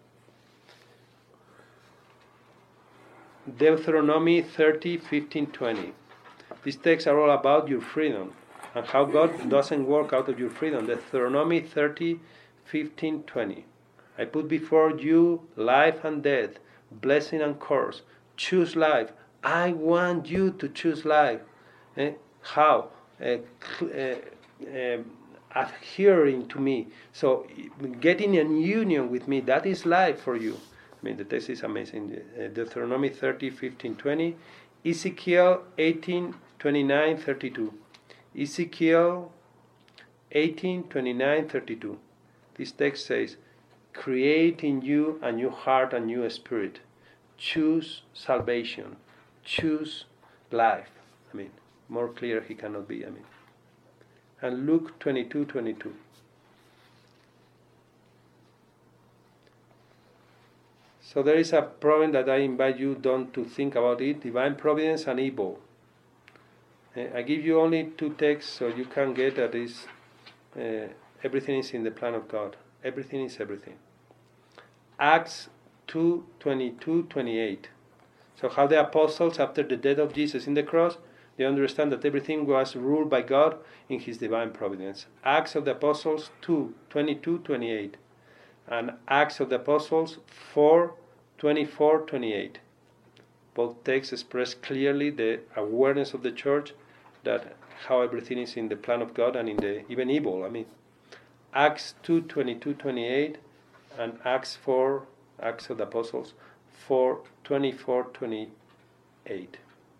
Deuteronomy 30, 15, 20. These texts are all about your freedom and how God doesn't work out of your freedom. Deuteronomy 30, 15, 20. I put before you life and death, blessing and curse. Choose life. I want you to choose life. How? Adhering to me. So getting in union with me, that is life for you. I mean, the text is amazing. Deuteronomy 30, 15, 20. Ezekiel 18, 29, 32. Ezekiel 18, 29, 32. This text says, create in you a new heart, a new spirit. Choose salvation. Choose life. I mean, more clear he cannot be. I mean, and Luke 22, 22. So there is a problem that I invite you don't to think about it, divine providence and evil. I give you only two texts so you can get that is everything is in the plan of God. Everything is everything. Acts 2, 22, 28. So how the apostles, after the death of Jesus in the cross, they understand that everything was ruled by God in his divine providence. Acts of the Apostles 2, 22, 28. And Acts of the Apostles 4, 24, 28. Both texts express clearly the awareness of the church that how everything is in the plan of God and in the even evil. I mean, Acts 2:22-28 and Acts of the Apostles 4:24-28.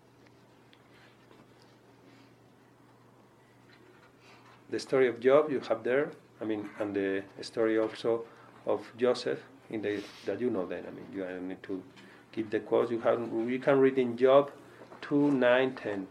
The story of Job you have there. I mean, and the story also of Joseph that you know. Then I mean, you don't need to give the quotes. You can read in Job 2:9-10.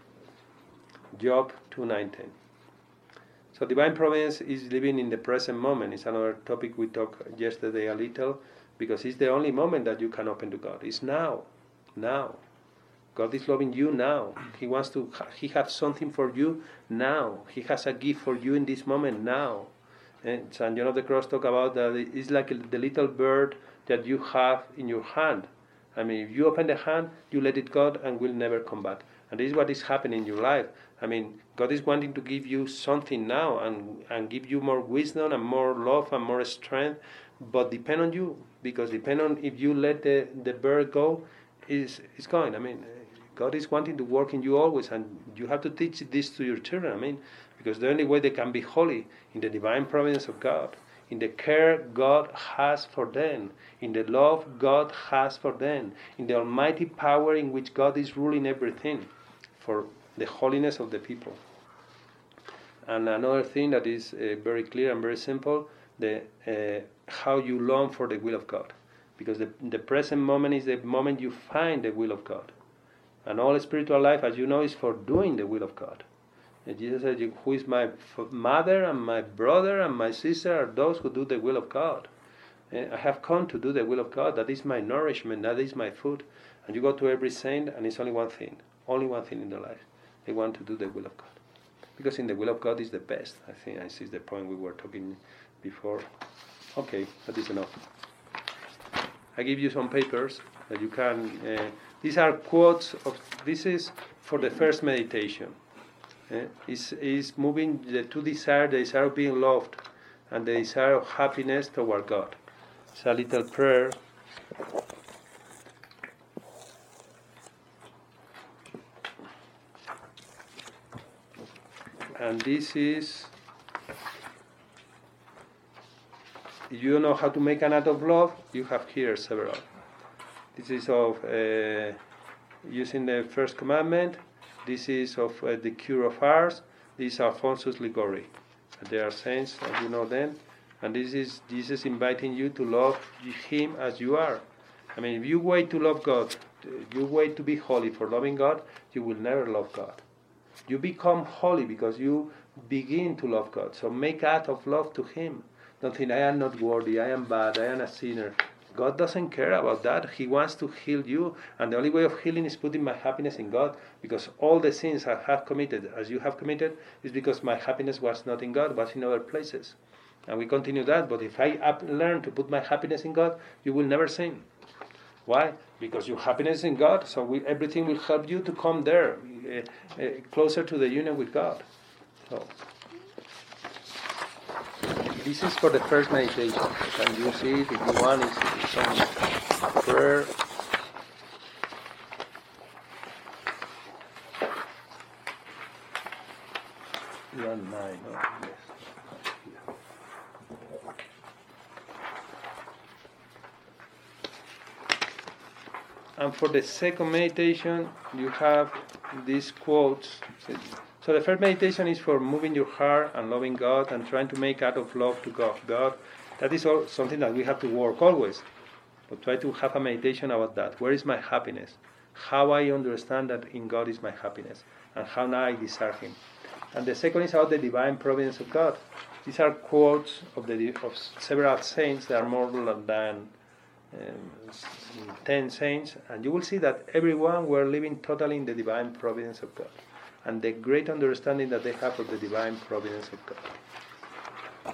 Job 2:9-10. So divine providence is living in the present moment. It's another topic we talked yesterday a little, because it's the only moment that you can open to God. It's now. Now. God is loving you now. He has something for you now. He has a gift for you in this moment now. And St. John of the Cross talk about that it's like the little bird that you have in your hand. I mean, if you open the hand, you let it go and will never come back. And this is what is happening in your life. I mean, God is wanting to give you something now and give you more wisdom and more love and more strength, but depend on you, because depend on if you let the bird go, it's going. I mean, God is wanting to work in you always, and you have to teach this to your children. I mean, because the only way they can be holy in the divine providence of God, in the care God has for them, in the love God has for them, in the almighty power in which God is ruling everything for the holiness of the people. And another thing that is very clear and very simple, how you long for the will of God. Because the present moment is the moment you find the will of God. And all spiritual life, as you know, is for doing the will of God. And Jesus said, who is my mother and my brother and my sister are those who do the will of God. I have come to do the will of God. That is my nourishment. That is my food. And you go to every saint, and it's only one thing in their life. They want to do the will of God. Because in the will of God is the best. I think this is the point we were talking before. Okay, that is enough. I give you some papers that you can... these are quotes this is for the first meditation. Is moving the two desires, the desire of being loved and the desire of happiness toward God. It's a little prayer. And this is, if you don't know how to make an act of love, you have here several. This is of using the first commandment. This is of the Cure of Hearts. This is Alphonsus Liguori. They are saints, as you know them. And this is Jesus inviting you to love Him as you are. I mean, if you wait to love God, you wait to be holy for loving God, you will never love God. You become holy because you begin to love God. So make act of love to Him. Don't think, I am not worthy, I am bad, I am a sinner. God doesn't care about that. He wants to heal you. And the only way of healing is putting my happiness in God. Because all the sins I have committed, as you have committed, is because my happiness was not in God, was in other places. And we continue that. But if I learn to put my happiness in God, you will never sin. Why? Because your happiness is in God. So everything will help you to come there, closer to the union with God. So this is for the first meditation. Can you see it? If you want, it's some prayer. One nine, no? Yes. And for the second meditation, you have these quotes. So the first meditation is for moving your heart and loving God and trying to make out of love to God. That is all something that we have to work always. But try to have a meditation about that. Where is my happiness? How I understand that in God is my happiness. And how now I desire Him. And the second is about the divine providence of God. These are quotes of several saints. There are more than 10 saints. And you will see that everyone were living totally in the divine providence of God. And the great understanding that they have of the divine providence of God.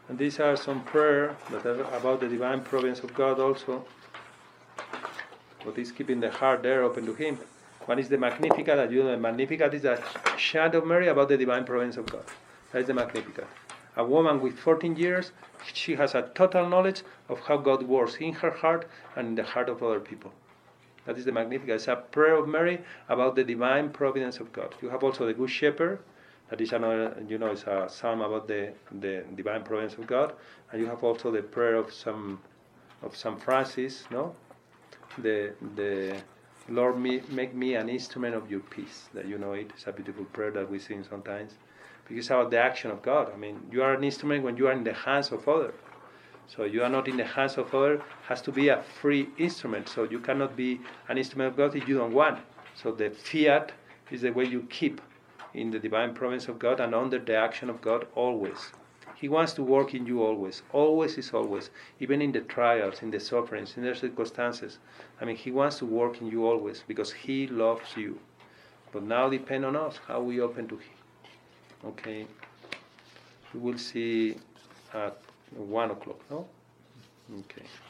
And these are some prayer that are about the divine providence of God also. What is keeping the heart there open to Him. One is the Magnificat, that you know, the Magnificat is a chant of Mary about the divine providence of God. That is the Magnificat. A woman with 14 years, she has a total knowledge of how God works in her heart and in the heart of other people. That is the Magnificat. It's a prayer of Mary about the divine providence of God. You have also the Good Shepherd. That is another, it's a psalm about the divine providence of God. And you have also the prayer of Saint Francis, no? The Lord, make me an instrument of your peace. That it's a beautiful prayer that we sing sometimes. Because it's about the action of God. I mean, you are an instrument when you are in the hands of others. So you are not in the hands of others. Has to be a free instrument. So you cannot be an instrument of God if you don't want. So the fiat is the way you keep in the divine providence of God and under the action of God always. He wants to work in you always. Always is always. Even in the trials, in the sufferings, in the circumstances. I mean, He wants to work in you always because He loves you. But now depend on us, how we open to Him. Okay. We will see at 1 o'clock, no? Okay.